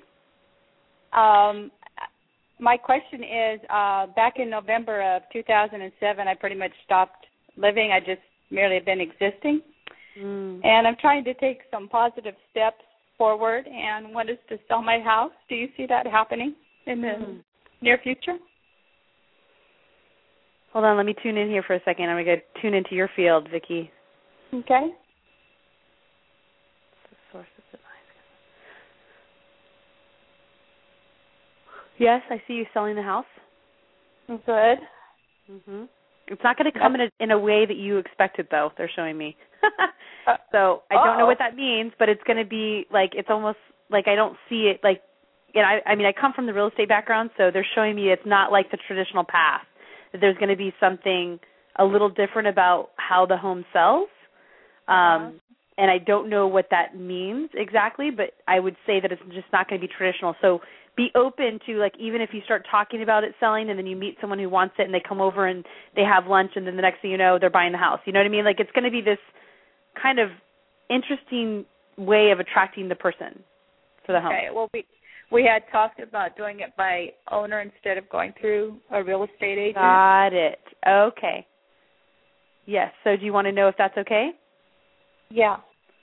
My question is, back in November of 2007, I pretty much stopped living. I just merely been existing. And I'm trying to take some positive steps forward, and one is to sell my house. Do you see that happening in the near future? Hold on, let me tune in here for a second. I'm going to tune into your field, Vicki. Okay. Yes, I see you selling the house. Good. It's not going to come in a way that you expected, though, they're showing me. So I don't know what that means, but it's going to be it's almost like I don't see it I mean, I come from the real estate background, so they're showing me it's not like the traditional path. That there's going to be something a little different about how the home sells. And I don't know what that means exactly, but I would say that it's just not going to be traditional. So be open to, even if you start talking about it selling and then you meet someone who wants it and they come over and they have lunch and then the next thing you know, they're buying the house. You know what I mean? It's going to be this kind of interesting way of attracting the person for the home. Okay. Well, we had talked about doing it by owner instead of going through a real estate agent. Got it. Okay. Yes. So do you want to know if that's okay? Yeah.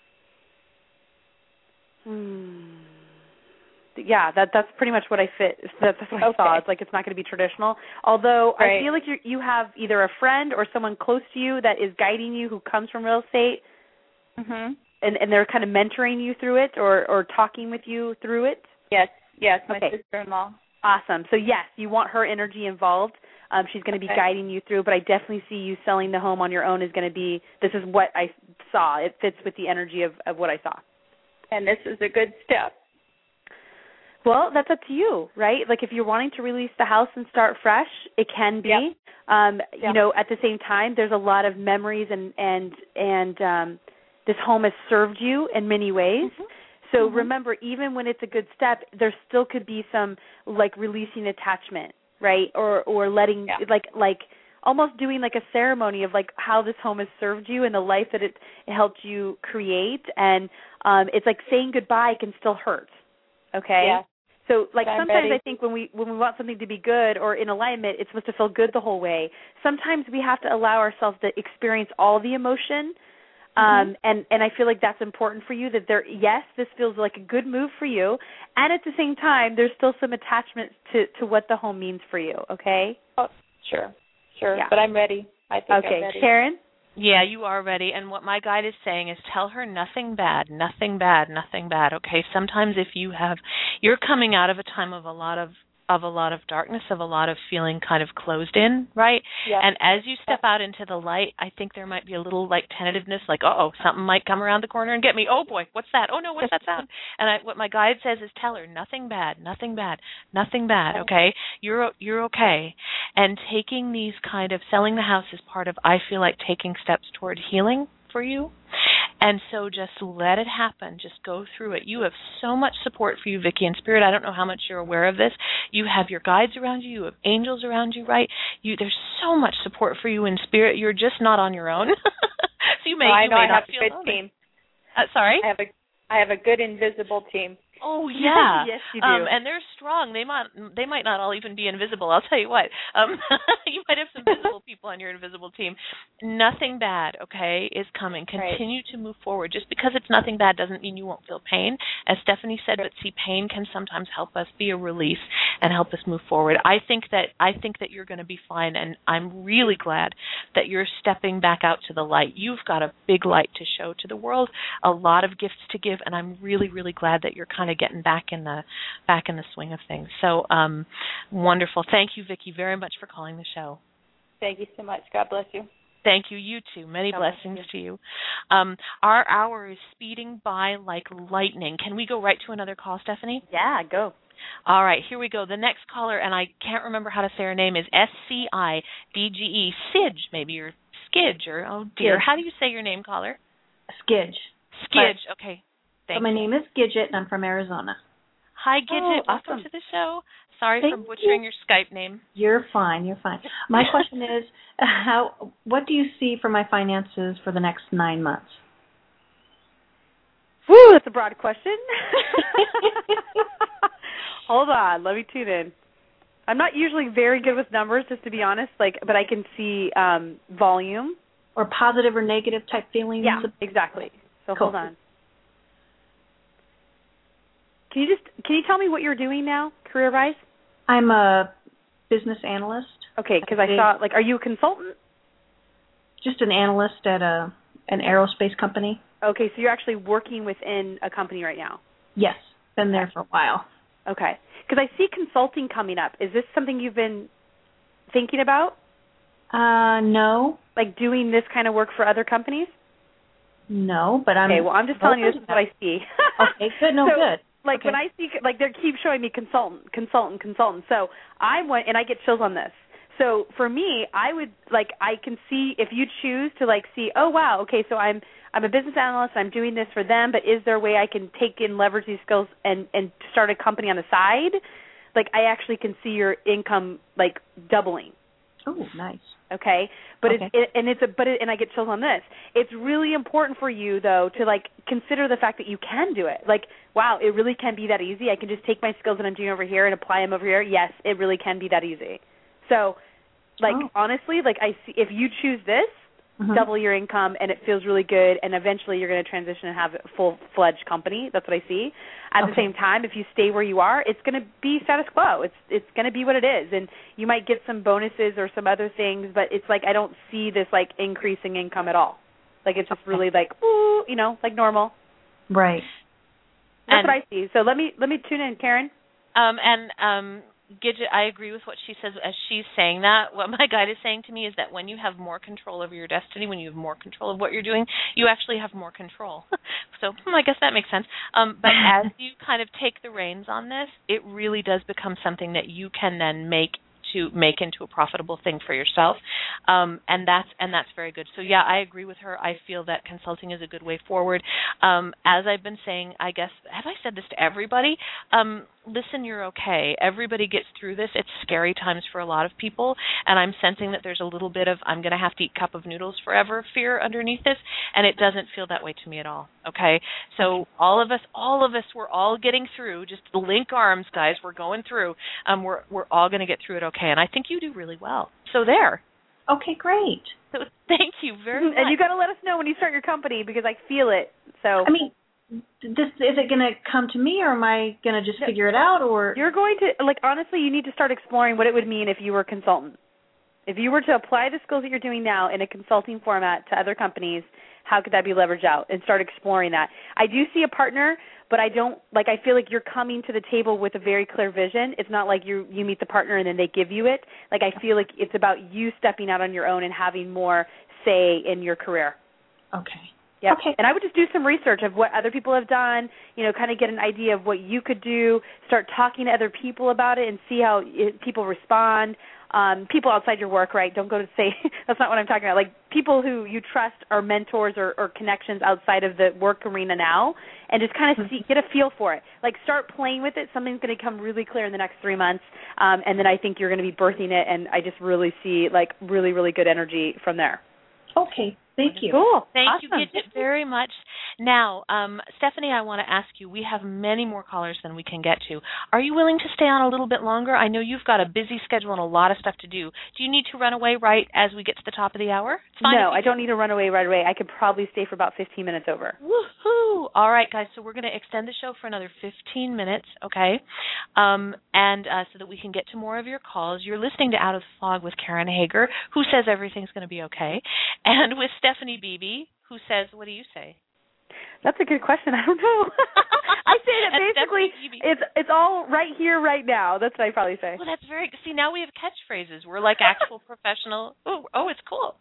Yeah, that's pretty much what I fit. That's what I saw. It's not going to be traditional. Although I feel like you have either a friend or someone close to you that is guiding you who comes from real estate, and they're kind of mentoring you through it or talking with you through it. Yes, my sister-in-law. Awesome. So yes, you want her energy involved. She's going to be guiding you through, but I definitely see you selling the home on your own is going to be, this is what I saw. It fits with the energy of what I saw. And this is a good step. Well, that's up to you, right? If you're wanting to release the house and start fresh, it can be. You know, at the same time, there's a lot of memories and this home has served you in many ways. So remember, even when it's a good step, there still could be some releasing attachment, right? Or letting almost doing a ceremony of how this home has served you and the life that it helped you create. And it's saying goodbye can still hurt. Okay? Yeah. So sometimes I think when we want something to be good or in alignment, it's supposed to feel good the whole way. Sometimes we have to allow ourselves to experience all the emotion And I feel like that's important for you, that yes, this feels like a good move for you, and at the same time there's still some attachment to what the home means for you, okay? Oh, sure. Yeah. But I'm ready. I think I'm ready. Karen? Yeah, you are ready. And what my guide is saying is tell her nothing bad, nothing bad, nothing bad. Okay, sometimes if you're coming out of a time of a lot of darkness, of a lot of feeling kind of closed in, right? Yeah. And as you step out into the light, I think there might be a little like tentativeness, like, uh-oh, something might come around the corner and get me. Oh boy, what's that? Oh no, what's that sound? And what my guide says is tell her nothing bad, nothing bad, nothing bad, okay? You're okay. And taking these kind of, selling the house is part of, I feel like, taking steps toward healing for you. And so just let it happen. Just go through it. You have so much support for you, Vicki, in spirit. I don't know how much you're aware of this. You have your guides around you. You have angels around you, right? There's so much support for you in spirit. You're just not on your own. So you may not feel a good team. Sorry? I have a good invisible team. Oh yeah, yes you do. And they're strong. They might not all even be invisible. I'll tell you what. You might have some visible people on your invisible team. Nothing bad, okay, is coming. Continue to move forward. Just because it's nothing bad doesn't mean you won't feel pain. As Stephanie said, but see, pain can sometimes help us be a release and help us move forward. I think that you're going to be fine, and I'm really glad that you're stepping back out to the light. You've got a big light to show to the world, a lot of gifts to give, and I'm really, really glad that you're kind of getting back in the swing of things. So wonderful. Thank you, Vicki, very much for calling the show. Thank you so much. God bless you. Thank you. You too. Many blessings to you. Our hour is speeding by like lightning. Can we go right to another call, Stephanie? Yeah, go. All right, here we go. The next caller, and I can't remember how to say her name, is SCIDGE. Sidge, maybe, or Skidge, or oh dear. How do you say your name, caller? Skidge. Skidge, okay. So my name is Gidget, and I'm from Arizona. Hi, Gidget. Welcome to the show. Sorry for butchering your Skype name. You're fine. My question is, what do you see for my finances for the next 9 months? Woo, that's a broad question. Hold on, let me tune in. I'm not usually very good with numbers, just to be honest, but I can see volume. Or positive or negative type feelings? Yeah, exactly. So cool. Hold on. Can you tell me what you're doing now, career-wise? I'm a business analyst. Okay, because I saw, are you a consultant? Just an analyst at an aerospace company. Okay, so you're actually working within a company right now? Yes, been there for a while. Okay, because I see consulting coming up. Is this something you've been thinking about? No. Like doing this kind of work for other companies? No, but I'm... Okay, well, I'm just telling you this is what I see. Okay, good, good. When I see, they keep showing me consultant. So I went, and I get chills on this. So for me, I would, I can see, if you choose to, see, oh, wow, okay, so I'm a business analyst, I'm doing this for them, but is there a way I can take and leverage these skills and start a company on the side? I actually can see your income, doubling. Oh, nice. Okay, but okay. And I get chills on this. It's really important for you though to consider the fact that you can do it. Wow, it really can be that easy. I can just take my skills that I'm doing over here and apply them over here. Yes, it really can be that easy. So, honestly, I see if you choose this, double your income, and it feels really good, and eventually you're going to transition and have a full-fledged company. That's what I see. At the same time, if you stay where you are, it's going to be status quo. It's going to be what it is, and you might get some bonuses or some other things, but it's I don't see this increasing income at all. It's just really ooh, normal. Right. That's what I see. So let me tune in, Karen. Gidget, I agree with what she says as she's saying that. What my guide is saying to me is that when you have more control over your destiny, when you have more control of what you're doing, you actually have more control. So I guess that makes sense. But as you kind of take the reins on this, it really does become something that you can then make into a profitable thing for yourself, and that's very good. So yeah, I agree with her. I feel that consulting is a good way forward. As I've been saying, I guess, have I said this to everybody? Listen, you're okay. Everybody gets through this. It's scary times for a lot of people, and I'm sensing that there's a little bit of I'm going to have to eat cup of noodles forever fear underneath this, and it doesn't feel that way to me at all. Okay, so all of us, we're all getting through. Just link arms, guys. We're going through. We're all going to get through it okay, and I think you do really well. So there. Okay, great. So thank you very much. And you got to let us know when you start your company because I feel it. So I mean, is it going to come to me, or am I going to just figure it out? Or you're going to, like, honestly, you need to start exploring what it would mean if you were a consultant. If you were to apply the skills that you're doing now in a consulting format to other companies, how could that be leveraged out? And start exploring that. I do see a partner, but I feel like you're coming to the table with a very clear vision. It's not like you meet the partner and then they give you it. Like, I feel like it's about you stepping out on your own and having more say in your career. Okay. Yep. Okay. And I would just do some research of what other people have done, kind of get an idea of what you could do, start talking to other people about it and see how people respond. People outside your work, right? Don't go to say, that's not what I'm talking about. Like, people who you trust are mentors or connections outside of the work arena now, and just kind of get a feel for it. Like, start playing with it. Something's going to become really clear in the next 3 months, and then I think you're going to be birthing it, and I just really see, like, really, really good energy from there. Okay. Thank you. Cool. Thank awesome. you, Gidget, very much. Now, Stephanie, I want to ask you, we have many more callers than we can get to. Are you willing to stay on a little bit longer? I know you've got a busy schedule and a lot of stuff to do. Do you need to run away right as we get to the top of the hour? No, I don't need to run away right away. I could probably stay for about 15 minutes over. Woohoo! All right, guys, so we're going to extend the show for another 15 minutes, okay? So that we can get to more of your calls. You're listening to Out of the Fog with Karen Hager, who says everything's going to be okay, and with Stephanie Beebe, who says, what do you say? That's a good question. I don't know. I say that basically it's all right here, right now. That's what I probably say. Well, that's very. See, now we have catchphrases. We're like actual professional. Oh, it's cool.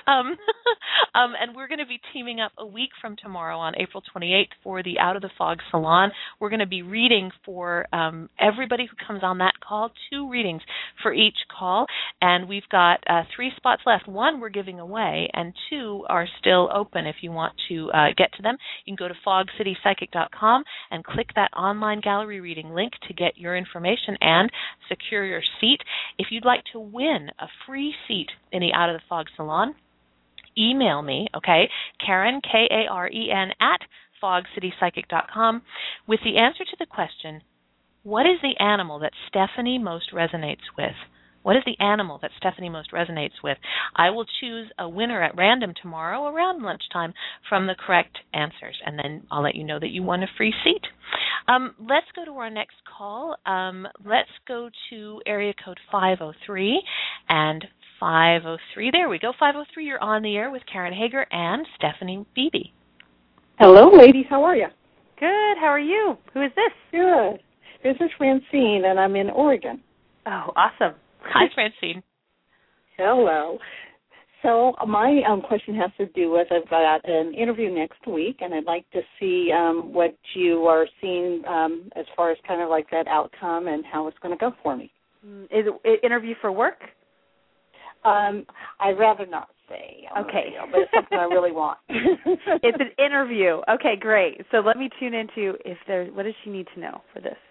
And we're going to be teaming up a week from tomorrow on April 28th for the Out of the Fog Salon. We're going to be reading for everybody who comes on that call, 2 readings for each call, and we've got 3 spots left. 1 we're giving away, and 2 are still open if you want to get to them. You can go to fogcitypsychic.com and click that online gallery reading link to get your information and secure your seat. If you'd like to win a free seat in the Out of the Fog Salon, email me, okay, Karen, Karen, at fogcitypsychic.com with the answer to the question, what is the animal that Stephanie most resonates with? What is the animal that Stephanie most resonates with? I will choose a winner at random tomorrow around lunchtime from the correct answers, and then I'll let you know that you won a free seat. Let's go to our next call. Let's go to area code 503 and 503. There we go. 503, you're on the air with Karen Hager and Stephanie Beebe. Hello, ladies. How are you? Good. How are you? Who is this? Good. This is Francine, and I'm in Oregon. Oh, awesome. Hi, Francine. Hello. So my question has to do with I've got an interview next week, and I'd like to see what you are seeing as far as kind of like that outcome and how it's going to go for me. Is it an interview for work? I'd rather not say. Okay. But it's something I really want. It's an interview. Okay, great. So let me tune into what does she need to know for this?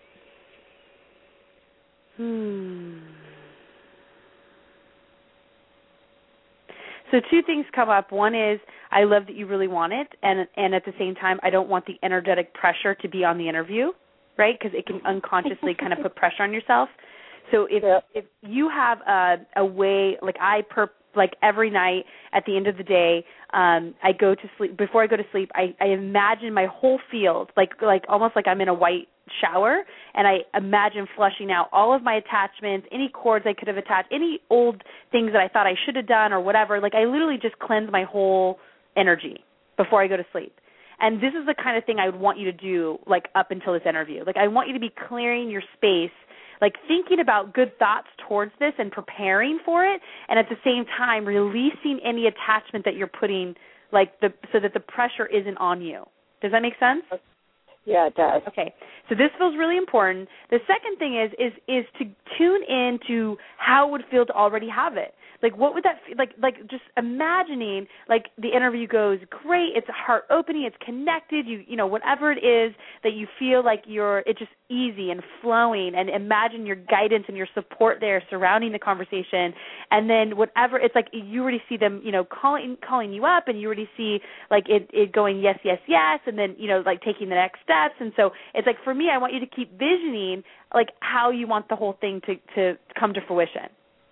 So 2 things come up. One is I love that you really want it, and at the same time, I don't want the energetic pressure to be on the interview, right? Because it can unconsciously kind of put pressure on yourself. So if you have a way, like every night at the end of the day, I go to sleep. Before I go to sleep, I imagine my whole field, like almost like I'm in a white shower, and I imagine flushing out all of my attachments, any cords I could have attached, any old things that I thought I should have done or whatever. Like, I literally just cleanse my whole energy before I go to sleep. And this is the kind of thing I would want you to do, like, up until this interview. Like, I want you to be clearing your space, like thinking about good thoughts towards this and preparing for it, and at the same time releasing any attachment that you're putting, so that the pressure isn't on you. Does that make sense? Yeah, it does. Okay, so this feels really important. The second thing is to tune in to how it would feel to already have it. Like, what would that feel like just imagining, like, the interview goes great, it's heart-opening, it's connected, you know, whatever it is that you feel like it's just easy and flowing, and imagine your guidance and your support there surrounding the conversation, and then whatever, it's like you already see them, you know, calling you up, and you already see, like, it going yes, yes, yes, and then, you know, like, taking the next steps. And so it's like, for me, I want you to keep visioning, like, how you want the whole thing to come to fruition.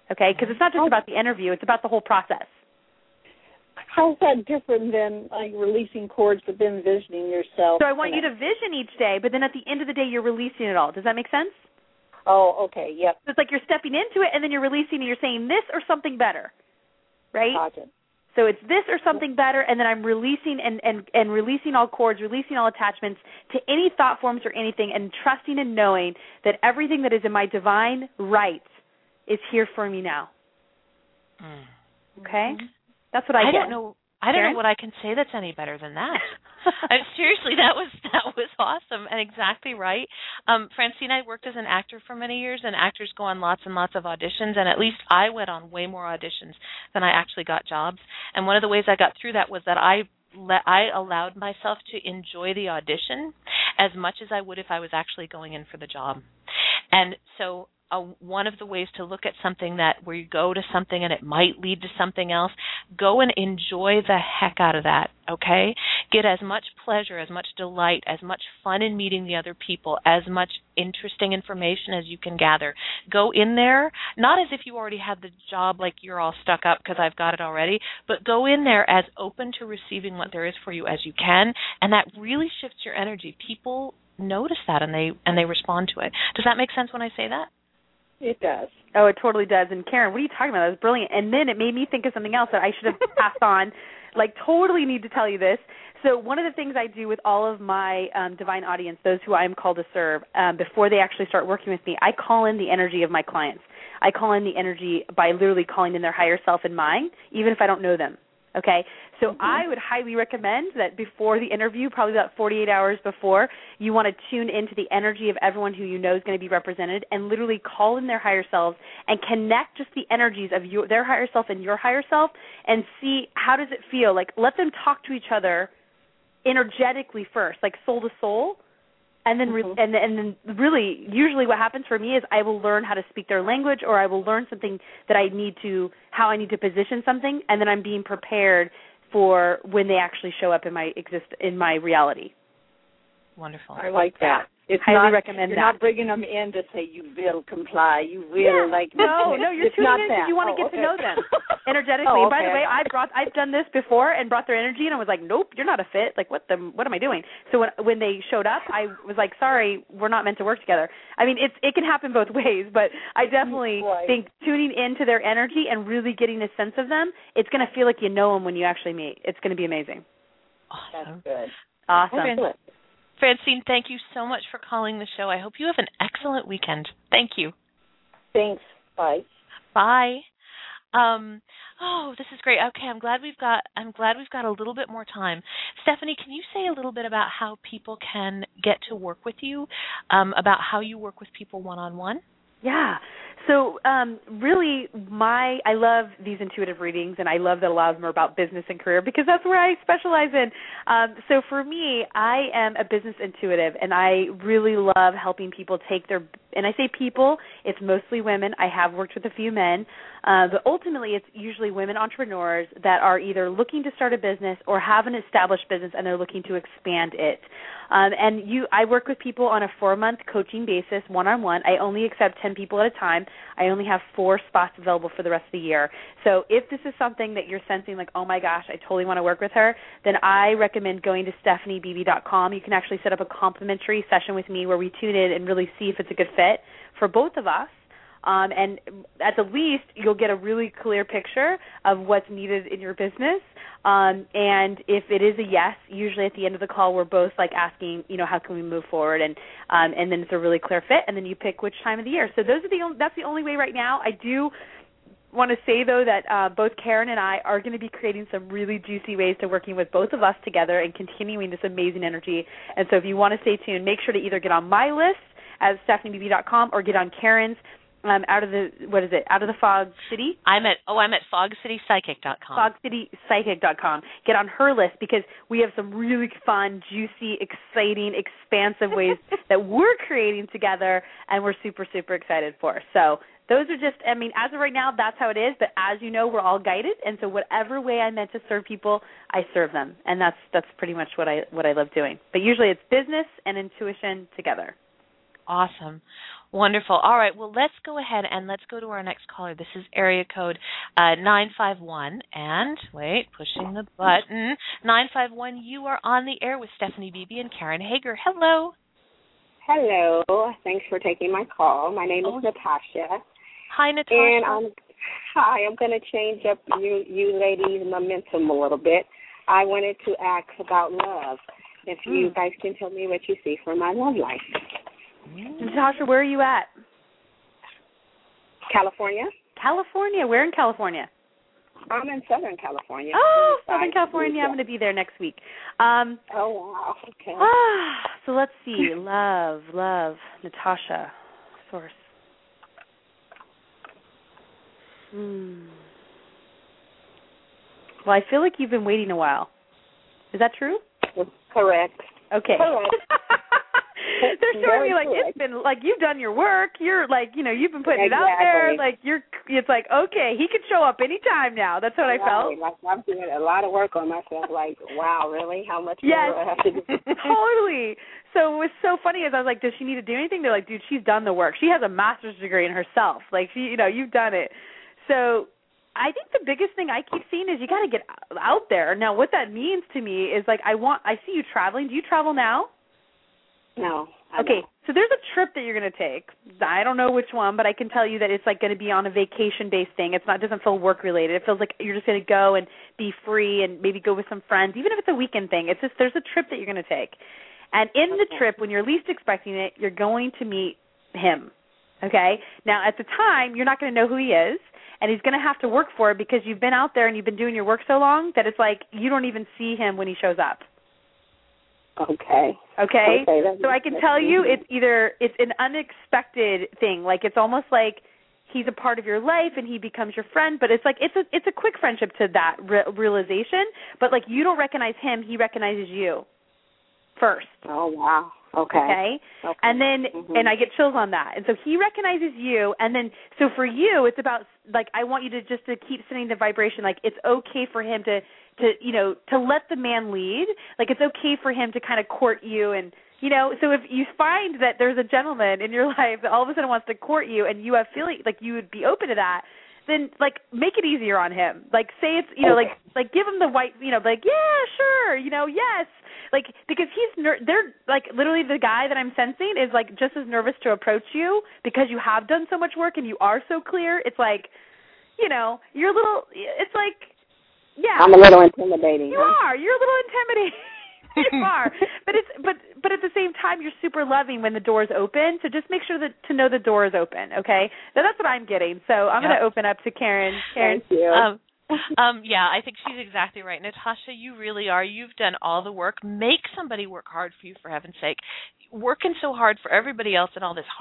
okay? Because it's not just about the interview, it's about the whole process. How's that different than like releasing cords but then visioning yourself? So I want you to vision each day, but then at the end of the day, you're releasing it all. Does that make sense? Oh, okay, yep. So it's like you're stepping into it, and then you're releasing and you're saying this or something better, right? Gotcha. So it's this or something better, and then I'm releasing and releasing all cords, releasing all attachments to any thought forms or anything, and trusting and knowing that everything that is in my divine right is here for me now. Okay? That's what I get. I don't know what I can say that's any better than that. Seriously, that was awesome and exactly right. Francine, I worked as an actor for many years, and actors go on lots and lots of auditions, and at least I went on way more auditions than I actually got jobs. And one of the ways I got through that was that I allowed myself to enjoy the audition as much as I would if I was actually going in for the job. And so one of the ways to look at something that where you go to something and it might lead to something else, go and enjoy the heck out of that, okay? Get as much pleasure, as much delight, as much fun in meeting the other people, as much interesting information as you can gather. Go in there, not as if you already had the job like you're all stuck up because I've got it already, but go in there as open to receiving what there is for you as you can, and that really shifts your energy. People notice that and they respond to it. Does that make sense when I say that? It does. Oh, it totally does. And Karen, what are you talking about? That was brilliant. And then it made me think of something else that I should have passed on. Like, totally need to tell you this. So one of the things I do with all of my divine audience, those who I am called to serve, before they actually start working with me, I call in the energy of my clients. I call in the energy by literally calling in their higher self and mine, even if I don't know them. Okay? So I would highly recommend that before the interview, probably about 48 hours before, you want to tune into the energy of everyone who you know is going to be represented and literally call in their higher selves and connect just the energies of their higher self and your higher self and see how does it feel. Like, let them talk to each other energetically first, like soul to soul. And then, and then really, usually what happens for me is I will learn how to speak their language, or I will learn something that how I need to position something, and then I'm being prepared for when they actually show up in my reality. Wonderful. I like that. It's highly recommend you're that. not bringing them in to say you will comply. You will No, you're tuning in because you want to get to know them energetically. By the way, I've done this before and brought their energy, and I was like, nope, you're not a fit. Like, what am I doing? So when they showed up, I was like, sorry, we're not meant to work together. I mean, it can happen both ways, but I definitely think tuning into their energy and really getting a sense of them, it's going to feel like you know them when you actually meet. It's going to be amazing. Awesome. That's good. Awesome. Francine, thank you so much for calling the show. I hope you have an excellent weekend. Thank you. Thanks. Bye. Bye. This is great. Okay, I'm glad we've got a little bit more time. Stephanie, can you say a little bit about how people can get to work with you, about how you work with people one-on-one? Yeah. So really, I love these intuitive readings, and I love that a lot of them are about business and career because that's where I specialize in. So for me, I am a business intuitive, and I really love helping people take their – and I say people, it's mostly women. I have worked with a few men. But ultimately, it's usually women entrepreneurs that are either looking to start a business or have an established business, and they're looking to expand it. I work with people on a 4-month coaching basis, one-on-one. I only accept 10 people at a time. I only have 4 spots available for the rest of the year. So if this is something that you're sensing like, oh, my gosh, I totally want to work with her, then I recommend going to StephanieBeebe.com. You can actually set up a complimentary session with me where we tune in and really see if it's a good fit for both of us. And at the least, you'll get a really clear picture of what's needed in your business. And if it is a yes, usually at the end of the call, we're both like asking, how can we move forward? And then it's a really clear fit, and then you pick which time of the year. So that's the only way right now. I do want to say, though, that both Karen and I are going to be creating some really juicy ways to working with both of us together and continuing this amazing energy. And so if you want to stay tuned, make sure to either get on my list at StephanieBeebe.com or get on Karen's. Out of the Fog City? I'm at fogcitypsychic.com. Fogcitypsychic.com. Get on her list because we have some really fun, juicy, exciting, expansive ways that we're creating together, and we're super, super excited for. So those are just, as of right now, that's how it is. But as you know, we're all guided, and so whatever way I'm meant to serve people, I serve them, and that's pretty much what I love doing. But usually it's business and intuition together. Awesome. Wonderful. All right. Well, let's go ahead and let's go to our next caller. This is area code 951. And wait, pushing the button. 951, you are on the air with Stephanie Beebe and Karen Hager. Hello. Hello. Thanks for taking my call. My name is Natasha. Hi, Natasha. And I'm going to change up you ladies' momentum a little bit. I wanted to ask about love. If you guys can tell me what you see for my love life. Natasha, where are you at? California. California. Where in California? I'm in Southern California. Oh, Southern California. I'm going to be there next week. Oh, wow. Okay. So let's see. Love. Natasha. Source. Well, I feel like you've been waiting a while. Is that true? Correct. Okay. Correct. They're showing me like it's been like you've done your work. You're like, you've been putting it out there. Like it's like, okay, he could show up anytime now. That's what I felt. Like I'm doing a lot of work on myself. Like, wow, really? How much more do I have to do? Totally. So what's so funny is I was like, does she need to do anything? They're like, dude, she's done the work. She has a master's degree in herself. Like you've done it. So I think the biggest thing I keep seeing is you got to get out there. Now, what that means to me is like I see you traveling. Do you travel now? No. Okay, so there's a trip that you're going to take. I don't know which one, but I can tell you that it's like going to be on a vacation-based thing. It doesn't feel work-related. It feels like you're just going to go and be free and maybe go with some friends, even if it's a weekend thing. It's just there's a trip that you're going to take. And in the trip, when you're least expecting it, you're going to meet him, okay? Now, at the time, you're not going to know who he is, and he's going to have to work for it because you've been out there and you've been doing your work so long that it's like you don't even see him when he shows up. Okay. So I can tell you it's an unexpected thing. Like it's almost like he's a part of your life and he becomes your friend, but it's like it's a quick friendship to that realization, but like you don't recognize him, he recognizes you first. Oh, wow. Okay. And then and I get chills on that. And so he recognizes you, and then so for you it's about like I want you to just to keep sending the vibration like it's okay for him to let the man lead. Like it's okay for him to kind of court you and so if you find that there's a gentleman in your life that all of a sudden wants to court you and you have feeling like you would be open to that, then like make it easier on him. Like say it's like give him the white like yeah sure yes like because they're like literally the guy that I'm sensing is like just as nervous to approach you because you have done so much work and you are so clear. It's like you're a little. It's like yeah. I'm a little intimidating. You are. You're a little intimidating. You are. But at the same time, you're super loving when the door's open. So just make sure to know the door is open. Okay. Now that's what I'm getting. So I'm going to open up to Karen. Thank you. Yeah, I think she's exactly right. Natasha, you really are. You've done all the work. Make somebody work hard for you, for heaven's sake. Working so hard for everybody else and all this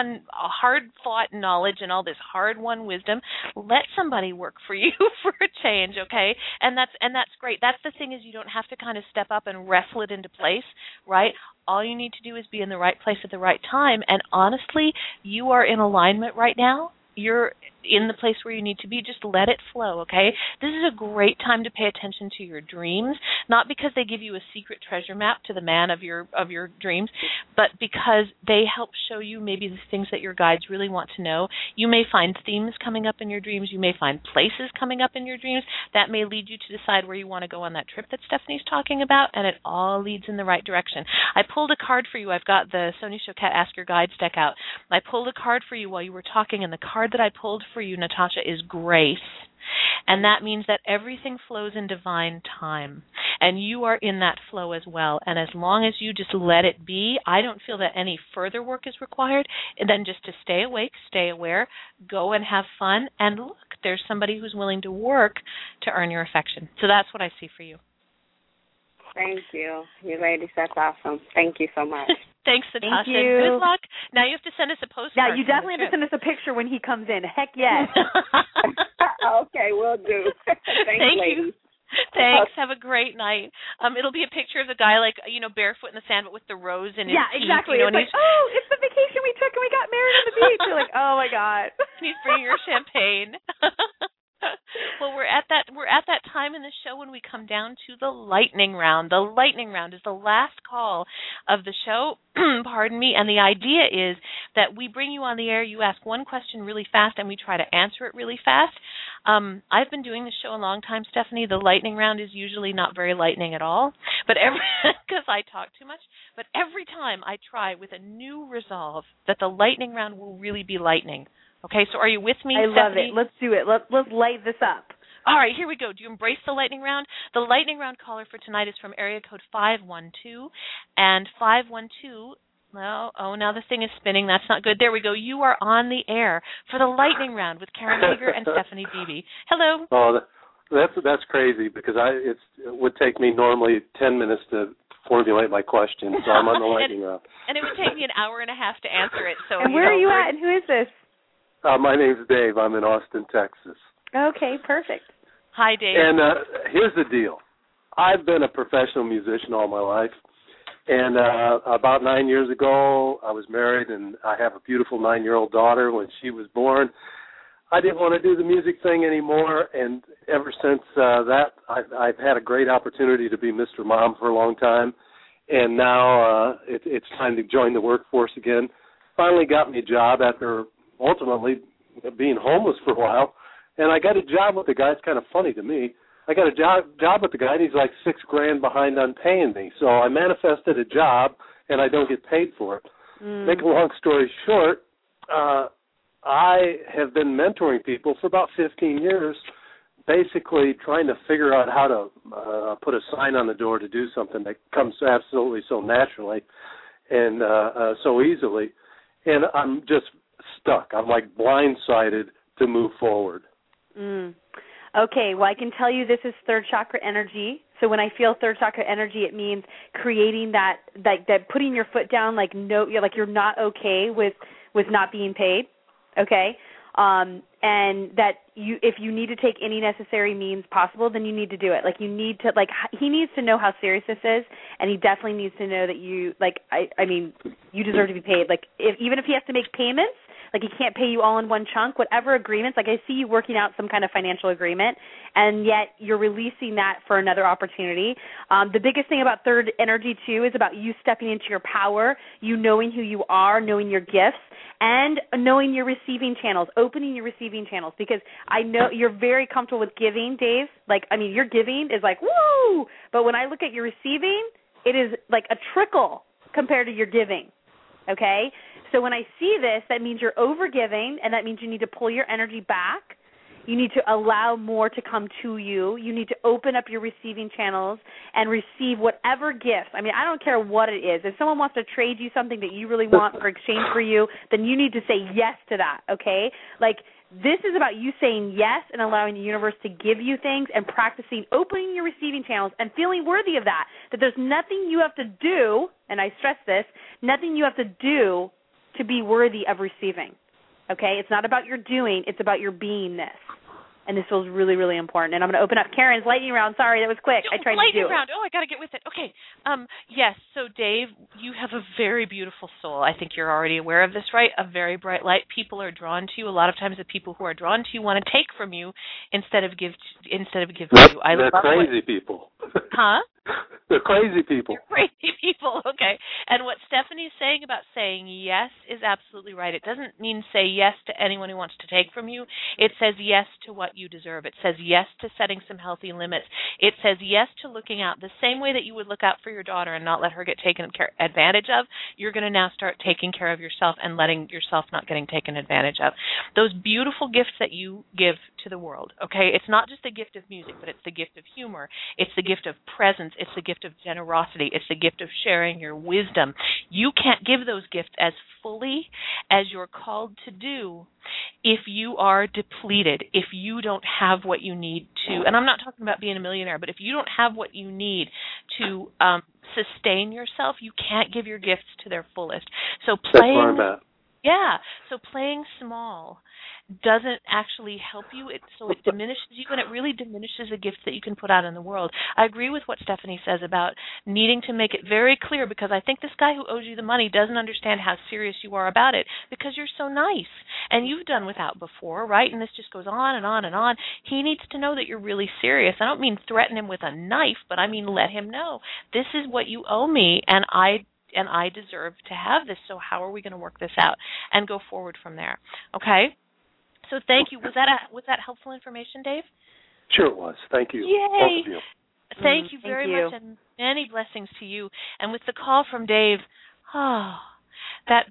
hard-fought knowledge and all this hard-won wisdom, let somebody work for you for a change, okay? And that's great. That's the thing is you don't have to kind of step up and wrestle it into place, right? All you need to do is be in the right place at the right time. And honestly, you are in alignment right now. You're in the place where you need to be. Just let it flow, okay? This is a great time to pay attention to your dreams, not because they give you a secret treasure map to the man of your dreams, but because they help show you maybe the things that your guides really want to know. You may find themes coming up in your dreams. You may find places coming up in your dreams that may lead you to decide where you want to go on that trip that Stephanie's talking about, and it all leads in the right direction. I pulled a card for you. I've got the Sonia Choquette Ask Your Guides deck out. I pulled a card for you while you were talking, and the card that I pulled for you, Natasha, is grace. And that means that everything flows in divine time. And you are in that flow as well. And as long as you just let it be, I don't feel that any further work is required. And then just to stay awake, stay aware, go and have fun. And look, there's somebody who's willing to work to earn your affection. So that's what I see for you. Thank you. You ladies, that's awesome. Thank you so much. Thanks, Natasha. Thank you. Good luck. Now you have to send us a postcard. Now you definitely have to send us a picture when he comes in. Heck yes. Okay, will do. Thank you. Thanks. Have a great night. It'll be a picture of the guy, like, barefoot in the sand, but with the rose in his teeth. Exactly. It's like, it's the vacation we took and we got married on the beach. You're like, oh, my God. He's bringing your champagne. Well, we're at that time in the show when we come down to the lightning round. The lightning round is the last call of the show. Pardon me. And the idea is that we bring you on the air. You ask one question really fast, and we try to answer it really fast. I've been doing this show a long time, Stephanie. The lightning round is usually not very lightning at all, but because I talk too much. But every time I try with a new resolve that the lightning round will really be lightning. Okay, so are you with me, Stephanie? I love it. Let's do it. Let's light this up. All right, here we go. Do you embrace the lightning round? The lightning round caller for tonight is from area code 512. And 512, well, now the thing is spinning. That's not good. There we go. You are on the air for the lightning round with Karen Hager and Stephanie Beebe. Hello. Oh, that's crazy because it would take me normally 10 minutes to formulate my question, so I'm on the lightning round. And it would take me an hour and a half to answer it. So. And where are you at, and who is this? My name's Dave. I'm in Austin, Texas. Okay, perfect. Hi, Dave. And here's the deal. I've been a professional musician all my life. And about 9 years ago, I was married, and I have a beautiful 9-year-old daughter. When she was born, I didn't want to do the music thing anymore. And ever since that, I've had a great opportunity to be Mr. Mom for a long time. And now it's time to join the workforce again. Finally got me a job after ultimately being homeless for a while, and I got a job with the guy. It's kind of funny to me. I got a job with the guy, and he's like $6,000 behind on paying me. So I manifested a job, and I don't get paid for it. Make a long story short, I have been mentoring people for about 15 years, basically trying to figure out how to put a sign on the door to do something that comes absolutely so naturally and so easily. And I'm just stuck. I'm like blindsided to move forward. Okay, well, I can tell you this is third chakra energy. So when I feel third chakra energy, it means creating that putting your foot down, like you're not okay with not being paid. Okay, and that if you need to take any necessary means possible, then you need to do it. Like you need to he needs to know how serious this is, and he definitely needs to know that you you deserve to be paid. Like even if he has to make payments. Like he can't pay you all in one chunk, whatever agreements. Like I see you working out some kind of financial agreement, and yet you're releasing that for another opportunity. The biggest thing about third energy, too, is about you stepping into your power, you knowing who you are, knowing your gifts, and knowing your receiving channels, opening your receiving channels. Because I know you're very comfortable with giving, Dave. Your giving is like, woo! But when I look at your receiving, it is like a trickle compared to your giving, okay? So when I see this, that means you're overgiving, and that means you need to pull your energy back. You need to allow more to come to you. You need to open up your receiving channels and receive whatever gifts. I don't care what it is. If someone wants to trade you something that you really want or exchange for you, then you need to say yes to that, okay? This is about you saying yes and allowing the universe to give you things and practicing opening your receiving channels and feeling worthy of that, that there's nothing you have to do, and I stress this, nothing you have to do to be worthy of receiving, okay? It's not about your doing. It's about your beingness. And this feels really, really important. And I'm going to open up Karen's lightning round. Sorry, that was quick. I tried to do it. Lightning round. Oh, I got to get with it. Okay. Yes, so Dave, you have a very beautiful soul. I think you're already aware of this, right? A very bright light. People are drawn to you. A lot of times the people who are drawn to you want to take from you instead of give to you. They're crazy people. Huh? They're crazy people. You're crazy people, okay. And what Stephanie's saying about saying yes is absolutely right. It doesn't mean say yes to anyone who wants to take from you. It says yes to what you deserve. It says yes to setting some healthy limits. It says yes to looking out the same way that you would look out for your daughter and not let her get taken advantage of. You're going to now start taking care of yourself and letting yourself not getting taken advantage of. Those beautiful gifts that you give to the world, okay? It's not just the gift of music, but it's the gift of humor. It's the gift of presence. It's the gift of generosity. It's the gift of sharing your wisdom. You can't give those gifts as fully as you're called to do if you are depleted, if you don't have what you need to, and I'm not talking about being a millionaire, but if you don't have what you need to sustain yourself, you can't give your gifts to their fullest. So That's where I'm at. Yeah. So playing small doesn't actually help you. So it diminishes you, and it really diminishes the gifts that you can put out in the world. I agree with what Stephanie says about needing to make it very clear, because I think this guy who owes you the money doesn't understand how serious you are about it, because you're so nice. And you've done without before, right? And this just goes on and on and on. He needs to know that you're really serious. I don't mean threaten him with a knife, but I mean let him know, this is what you owe me, and I deserve to have this, so how are we going to work this out and go forward from there? Okay? So thank you. Was that helpful information, Dave? Sure it was. Thank you. Yay. Both of you. Thank you very much, and many blessings to you. And with the call from Dave, it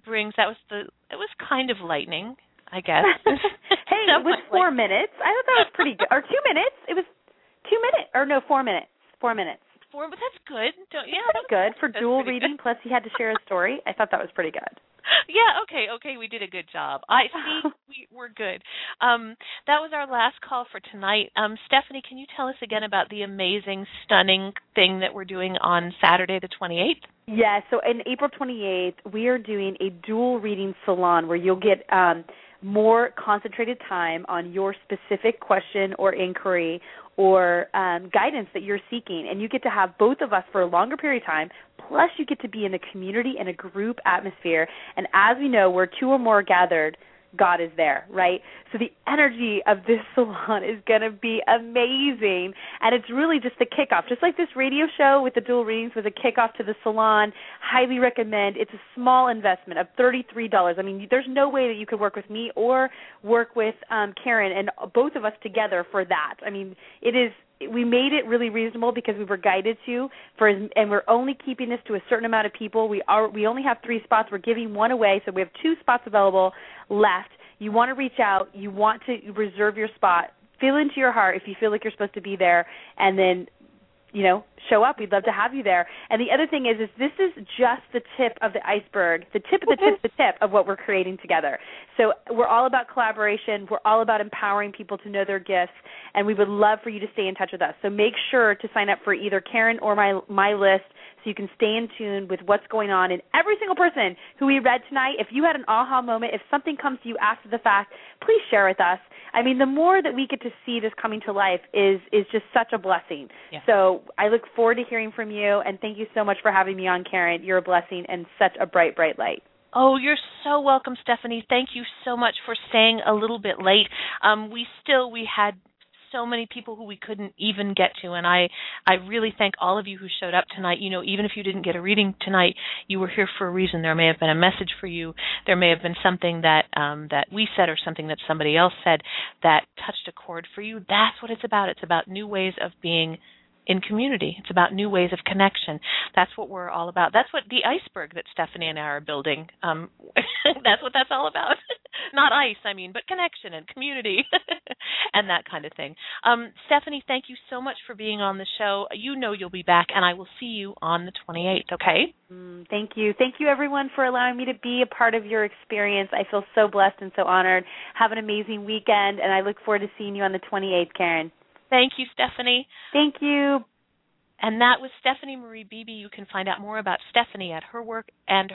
was kind of lightning, I guess. Hey, it was 4 minutes. I thought that was pretty good. Or 2 minutes. It was 2 minutes. Or no, 4 minutes. 4 minutes. But that's good. Pretty good for dual reading. Plus, he had to share a story. I thought that was pretty good. Yeah. Okay. We did a good job. I see. We're good. That was our last call for tonight. Stephanie, can you tell us again about the amazing, stunning thing that we're doing on Saturday, the 28th? Yeah. So, in April 28th, we are doing a dual reading salon where you'll get more concentrated time on your specific question or inquiry or guidance that you're seeking, and you get to have both of us for a longer period of time, plus you get to be in a community and a group atmosphere, and as we know, where two or more gathered, God is there, right? So the energy of this salon is going to be amazing, and it's really just the kickoff. Just like this radio show with the dual readings was a kickoff to the salon, highly recommend. It's a small investment of $33. I mean, there's no way that you could work with me or work with Karen and both of us together for that. I mean, it is. We made it really reasonable because we were guided to, and we're only keeping this to a certain amount of people. We only have 3 spots. We're giving one away, so we have 2 spots available left. You want to reach out. You want to reserve your spot. Feel into your heart if you feel like you're supposed to be there, and then, show up. We'd love to have you there. And the other thing is this is just the tip of the iceberg, the tip of the tip of what we're creating together. So we're all about collaboration. We're all about empowering people to know their gifts, and we would love for you to stay in touch with us. So make sure to sign up for either Karen or my list so you can stay in tune with what's going on. And every single person who we read tonight, if you had an aha moment, if something comes to you after the fact, please share with us. I mean, the more that we get to see this coming to life is just such a blessing. Yeah. So I look forward to hearing from you, and thank you so much for having me on, Karen. You're a blessing and such a bright, bright light. Oh, you're so welcome, Stephanie. Thank you so much for staying a little bit late. We had so many people who we couldn't even get to, and I really thank all of you who showed up tonight. Even if you didn't get a reading tonight, you were here for a reason. There may have been a message for you. There may have been something that we said or something that somebody else said that touched a chord for you. That's what it's about. It's about new ways of being in community. It's about new ways of connection. That's what we're all about. That's what the iceberg that Stephanie and I are building, that's what that's all about. Not ice, but connection and community and that kind of thing. Stephanie, thank you so much for being on the show. You'll be back, and I will see you on the 28th, okay? Thank you. Thank you, everyone, for allowing me to be a part of your experience. I feel so blessed and so honored. Have an amazing weekend, and I look forward to seeing you on the 28th, Karen. Thank you, Stephanie. Thank you. And that was Stephanie Marie Beebe. You can find out more about Stephanie at her work at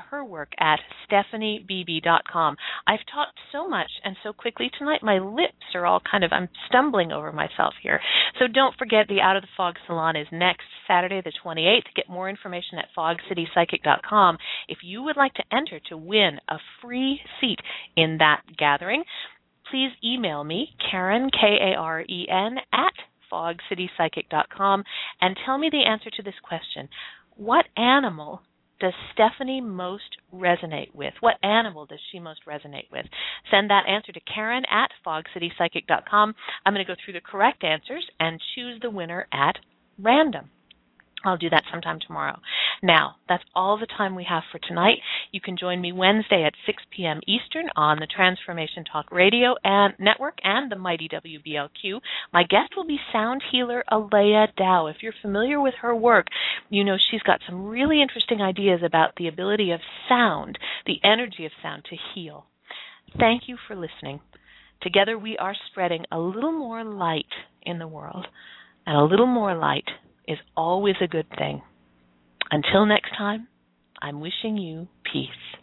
StephanieBeebe.com. I've talked so much and so quickly tonight, my lips are all I'm stumbling over myself here. So don't forget, the Out of the Fog Salon is next Saturday, the 28th. Get more information at fogcitypsychic.com. If you would like to enter to win a free seat in that gathering, please email me, Karen, Karen, at fogcitypsychic.com, and tell me the answer to this question. What animal does Stephanie most resonate with? What animal does she most resonate with? Send that answer to Karen at fogcitypsychic.com. I'm going to go through the correct answers and choose the winner at random. I'll do that sometime tomorrow. Now, that's all the time we have for tonight. You can join me Wednesday at 6 p.m. Eastern on the Transformation Talk Radio and Network and the mighty WBLQ. My guest will be sound healer Alea Dow. If you're familiar with her work, she's got some really interesting ideas about the ability of sound, the energy of sound to heal. Thank you for listening. Together we are spreading a little more light in the world, and a little more light is always a good thing. Until next time, I'm wishing you peace.